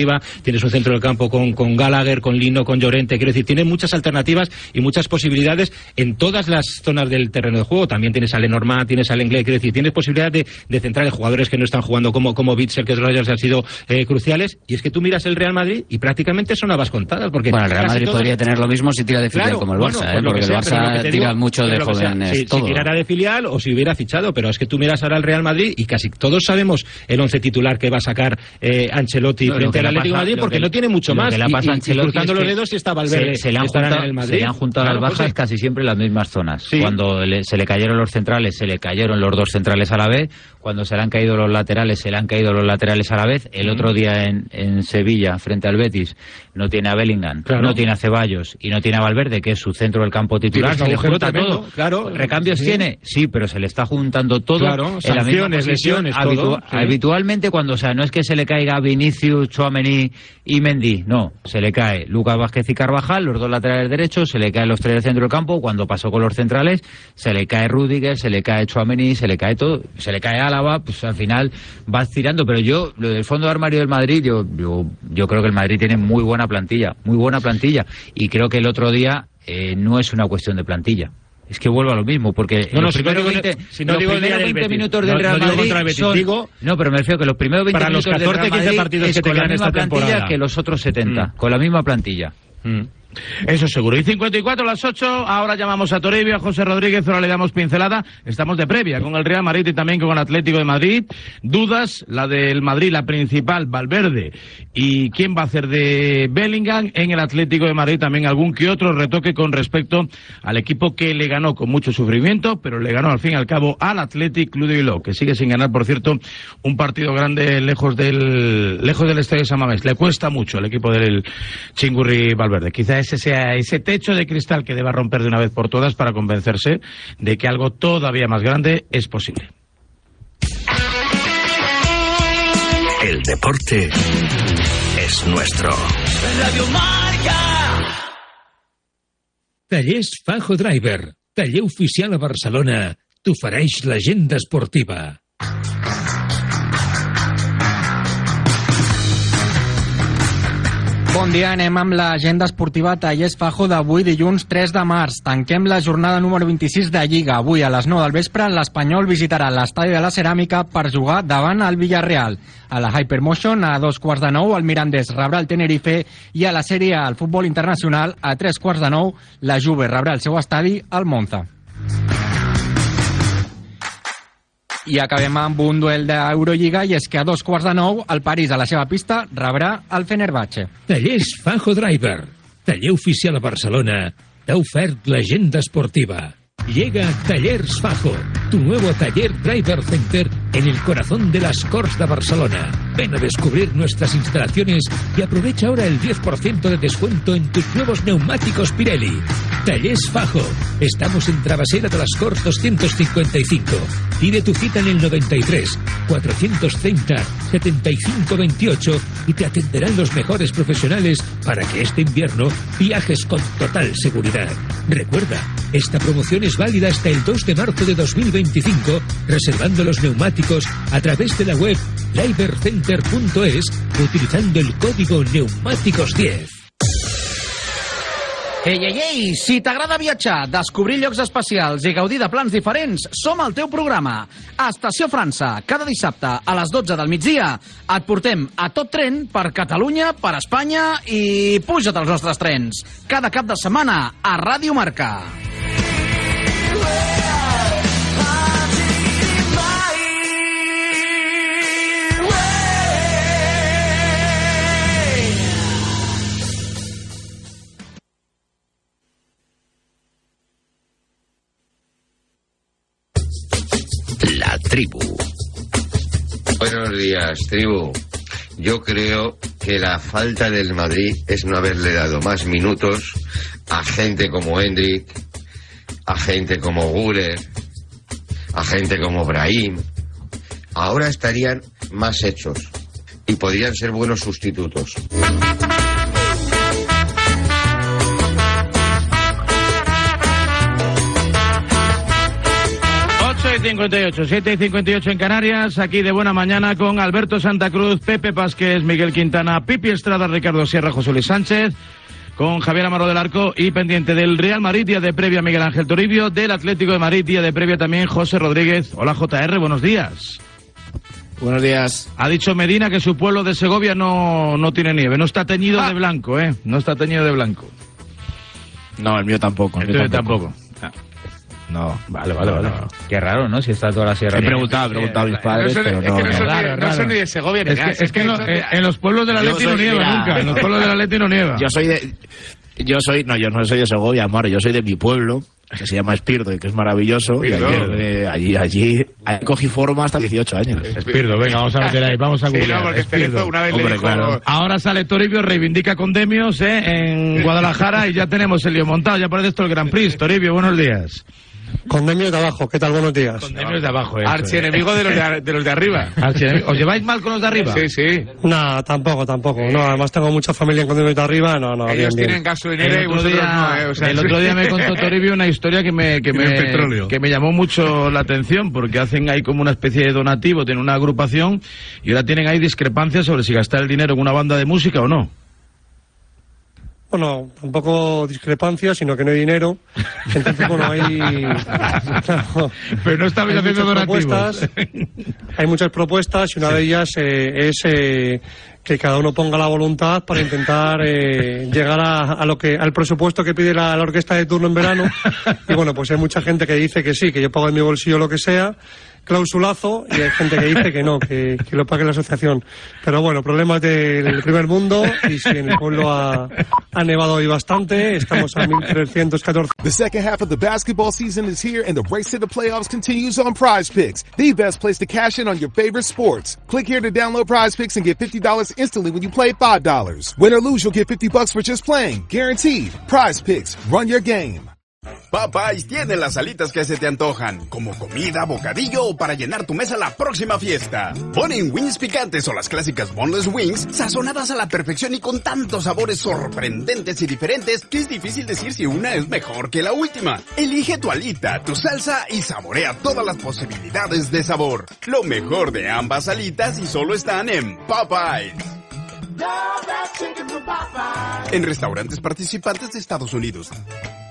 S3: arriba, tienes un centro del campo con Gallagher, con Lino, con Llorente, quiero decir, tiene muchas alternativas y muchas posibilidades en todas las zonas del terreno de juego. También tienes a Lenormand, tienes al Inglés, quiero decir, tienes posibilidad de centrar en jugadores que no están jugando como Bitzel, que Rogers han sido cruciales, y es que tú miras el Real Madrid y prácticamente son habas contadas, porque
S15: bueno, el Real Madrid podría tener lo mismo si tira de filial, claro, como el Barça, porque el Barça tira mucho de jóvenes.
S3: Si tirara de filial o si hubiera fichado, pero es que tú miras ahora al Real Madrid y casi todos sabemos el 11 titular que va a sacar Ancelotti frente al Atlético de Madrid, porque no tiene mucho más. Y cruzando los dedos, si está Valverde,
S11: se le han juntado las bajas casi siempre en las mismas zonas. Sí. Cuando se le cayeron los centrales, se le cayeron los dos centrales a la vez. Cuando se le han caído los laterales, se le han caído los laterales a la vez. El otro día en Sevilla, frente al Betis, no tiene a Bellingham, no tiene a Ceballos y no tiene a Valverde, que es su centro del campo titular. Se le junta todo.
S3: Claro,
S11: ¿recambios tiene? Sí, pero se le está juntando todo.
S3: Claro,
S11: en la misma posición,
S3: lesiones, todo.
S11: Habitualmente, cuando, o sea, no es que se le caiga Vinicius, Tchouaméni y Mendy, no, se le cae Lucas Vázquez y Carvajal, los dos laterales derechos, se le caen los tres del centro del campo. Cuando pasó con los centrales, se le cae Rüdiger, se le cae Tchouaméni, se le cae todo, se le cae Álava, pues al final vas tirando. Pero yo, lo del fondo de armario del Madrid, yo creo que el Madrid tiene muy buena plantilla, y creo que el otro día no es una cuestión de plantilla. Es que vuelvo a lo mismo, porque los primeros 20 minutos del Real Madrid son... No, pero me refiero que los primeros 20 minutos del Real Madrid es con la misma plantilla que los otros 70, con la misma plantilla.
S5: Eso seguro. Y 54 las 8, ahora llamamos a Toribio, a José Rodríguez, ahora le damos pincelada. Estamos de previa con el Real Madrid y también con el Atlético de Madrid. Dudas, la del Madrid, la principal, Valverde. ¿Y quién va a hacer de Bellingham? En el Atlético de Madrid también algún que otro retoque con respecto al equipo que le ganó con mucho sufrimiento, pero le ganó al fin y al cabo al Athletic Club de Bilbao, que sigue sin ganar, por cierto, un partido grande lejos del Estadio San Mamés. Le cuesta mucho al equipo del Chingurri Valverde. Quizá ese sea ese techo de cristal que deba romper de una vez por todas para convencerse de que algo todavía más grande es posible.
S4: El deporte es nuestro.
S13: Radio Marca.
S18: Tallers Fajo Driver, taller oficial a Barcelona, t'ofereix l'agenda esportiva.
S20: Bon dia, anem amb l'agenda esportiva Tallers Fajo d'avui, dilluns 3 de març. Tanquem la jornada número 26 de Lliga. Avui a les 9 del vespre l'Espanyol visitarà l'Estadi de la Ceràmica per jugar davant el Villarreal. A la Hypermotion, a 8:15, el Mirandés rebrà el Tenerife i a la Sèrie A, al futbol internacional, a 8:45, la Juve rebrà el seu estadi al Monza. I acabem amb un duel d'Eurolliga, i és que a 8:15 el París a la seva pista rebrà el Fenerbahce.
S18: Tallers Fajo Driver, taller oficial a Barcelona, t'ha ofert l'agenda esportiva. Llega Tallers Fajo, tu nuevo taller Driver Center en el corazón de las Corts de Barcelona. Ven a descubrir nuestras instalaciones y aprovecha ahora el 10% de descuento en tus nuevos neumáticos Pirelli. Tallers Fajo, estamos en Travesera de las Corts 255. Pide tu cita en el 93 430 75 28 y te atenderán los mejores profesionales para que este invierno viajes con total seguridad. Recuerda, esta promoción es válida hasta el 2 de marzo de 2025, reservando los neumáticos a través de la web drivercenter.es utilizando el código Neumáticos10.
S20: Ei, ei, ei! Si t'agrada viatjar, descobrir llocs especials i gaudir de plans diferents, som el teu programa. A Estació França, cada dissabte a les 12 del migdia, et portem a tot tren per Catalunya, per Espanya i puja't als nostres trens. Cada cap de setmana a Ràdio Marca.
S4: La tribu.
S21: Buenos días, tribu. Yo creo que la falta del Madrid es no haberle dado más minutos a gente como Hendrik, a gente como Güler, a gente como Brahim. Ahora estarían más hechos y podrían ser buenos sustitutos.
S5: 8:30 7:58 en Canarias, aquí de buena mañana con Alberto Santa Cruz, Pepe Pasquez, Miguel Quintana, Pipi Estrada, Ricardo Sierra, José Luis Sánchez, con Javier Amaro del Arco y pendiente del Real Madrid, día de previa Miguel Ángel Toribio, del Atlético de Madrid, día de previa también José Rodríguez. Hola JR, buenos días.
S1: Buenos días.
S5: Ha dicho Medina que su pueblo de Segovia no tiene nieve, no está teñido de blanco, no está teñido de blanco.
S1: No, el mío tampoco.
S5: El tuyo tampoco.
S1: No,
S5: vale.
S11: Qué raro, ¿no? Si está toda la sierra.
S1: He preguntado a mis padres, pero no.
S10: No son ni de Segovia ni nada.
S5: Es que en los pueblos del Atleti no nieva nunca. En los pueblos del Atleti no nieva.
S1: Yo no soy de Segovia, Amaro, yo soy de mi pueblo, que se llama Espirdo y que es maravilloso. Y allí cogí forma hasta 18 años.
S5: Espirdo, venga, vamos a meter ahí, vamos a googlear.
S10: Sí, no, porque Espirdo una vez le dijo...
S1: Claro.
S5: Ahora sale Toribio, reivindica con Demios en Guadalajara y ya tenemos el lío montado, ya parece esto el Grand Prix. Toribio, buenos días.
S19: Con Demios de abajo, ¿qué tal? Buenos días.
S5: Con Demios de abajo,
S10: archienemigo de los de arriba.
S5: ¿Os lleváis mal con los de arriba?
S10: Sí.
S19: No, tampoco. No, además tengo mucha familia con Demios de arriba, no.
S10: Ellos
S19: bien,
S10: tienen gasolinera y vosotros no,
S5: el otro día me contó Toribio una historia que me llamó mucho la atención, porque hacen ahí como una especie de donativo, tienen una agrupación y ahora tienen ahí discrepancias sobre si gastar el dinero en una banda de música o no.
S19: Bueno, tampoco discrepancia, sino que no hay dinero. Entonces, bueno, claro,
S5: pero no estabais haciendo donativos.
S19: Hay muchas propuestas y una de ellas es que cada uno ponga la voluntad para intentar llegar al presupuesto que pide la orquesta de turno en verano. Y bueno, pues hay mucha gente que dice que sí, que yo pago en mi bolsillo lo que sea, clausulazo, y hay gente que dice que no, que lo pague la asociación. Pero bueno, problemas del primer mundo, y si en el pueblo ha nevado hoy bastante, estamos a 1314.
S22: The second half of the basketball season is here and the race to the playoffs continues on Prize Picks, the best place to cash in on your favorite sports. Click here to download Prize Picks and get $50 instantly when you play $5. Win or lose, you'll get $50 for just playing, guaranteed. Prize Picks, run your game.
S23: Popeyes tiene las alitas que se te antojan, como comida, bocadillo o para llenar tu mesa la próxima fiesta. Ponen wings picantes o las clásicas boneless wings, sazonadas a la perfección y con tantos sabores sorprendentes y diferentes que es difícil decir si una es mejor que la última. Elige tu alita, tu salsa y saborea todas las posibilidades de sabor. Lo mejor de ambas alitas y solo están en Popeyes. En restaurantes participantes de Estados Unidos.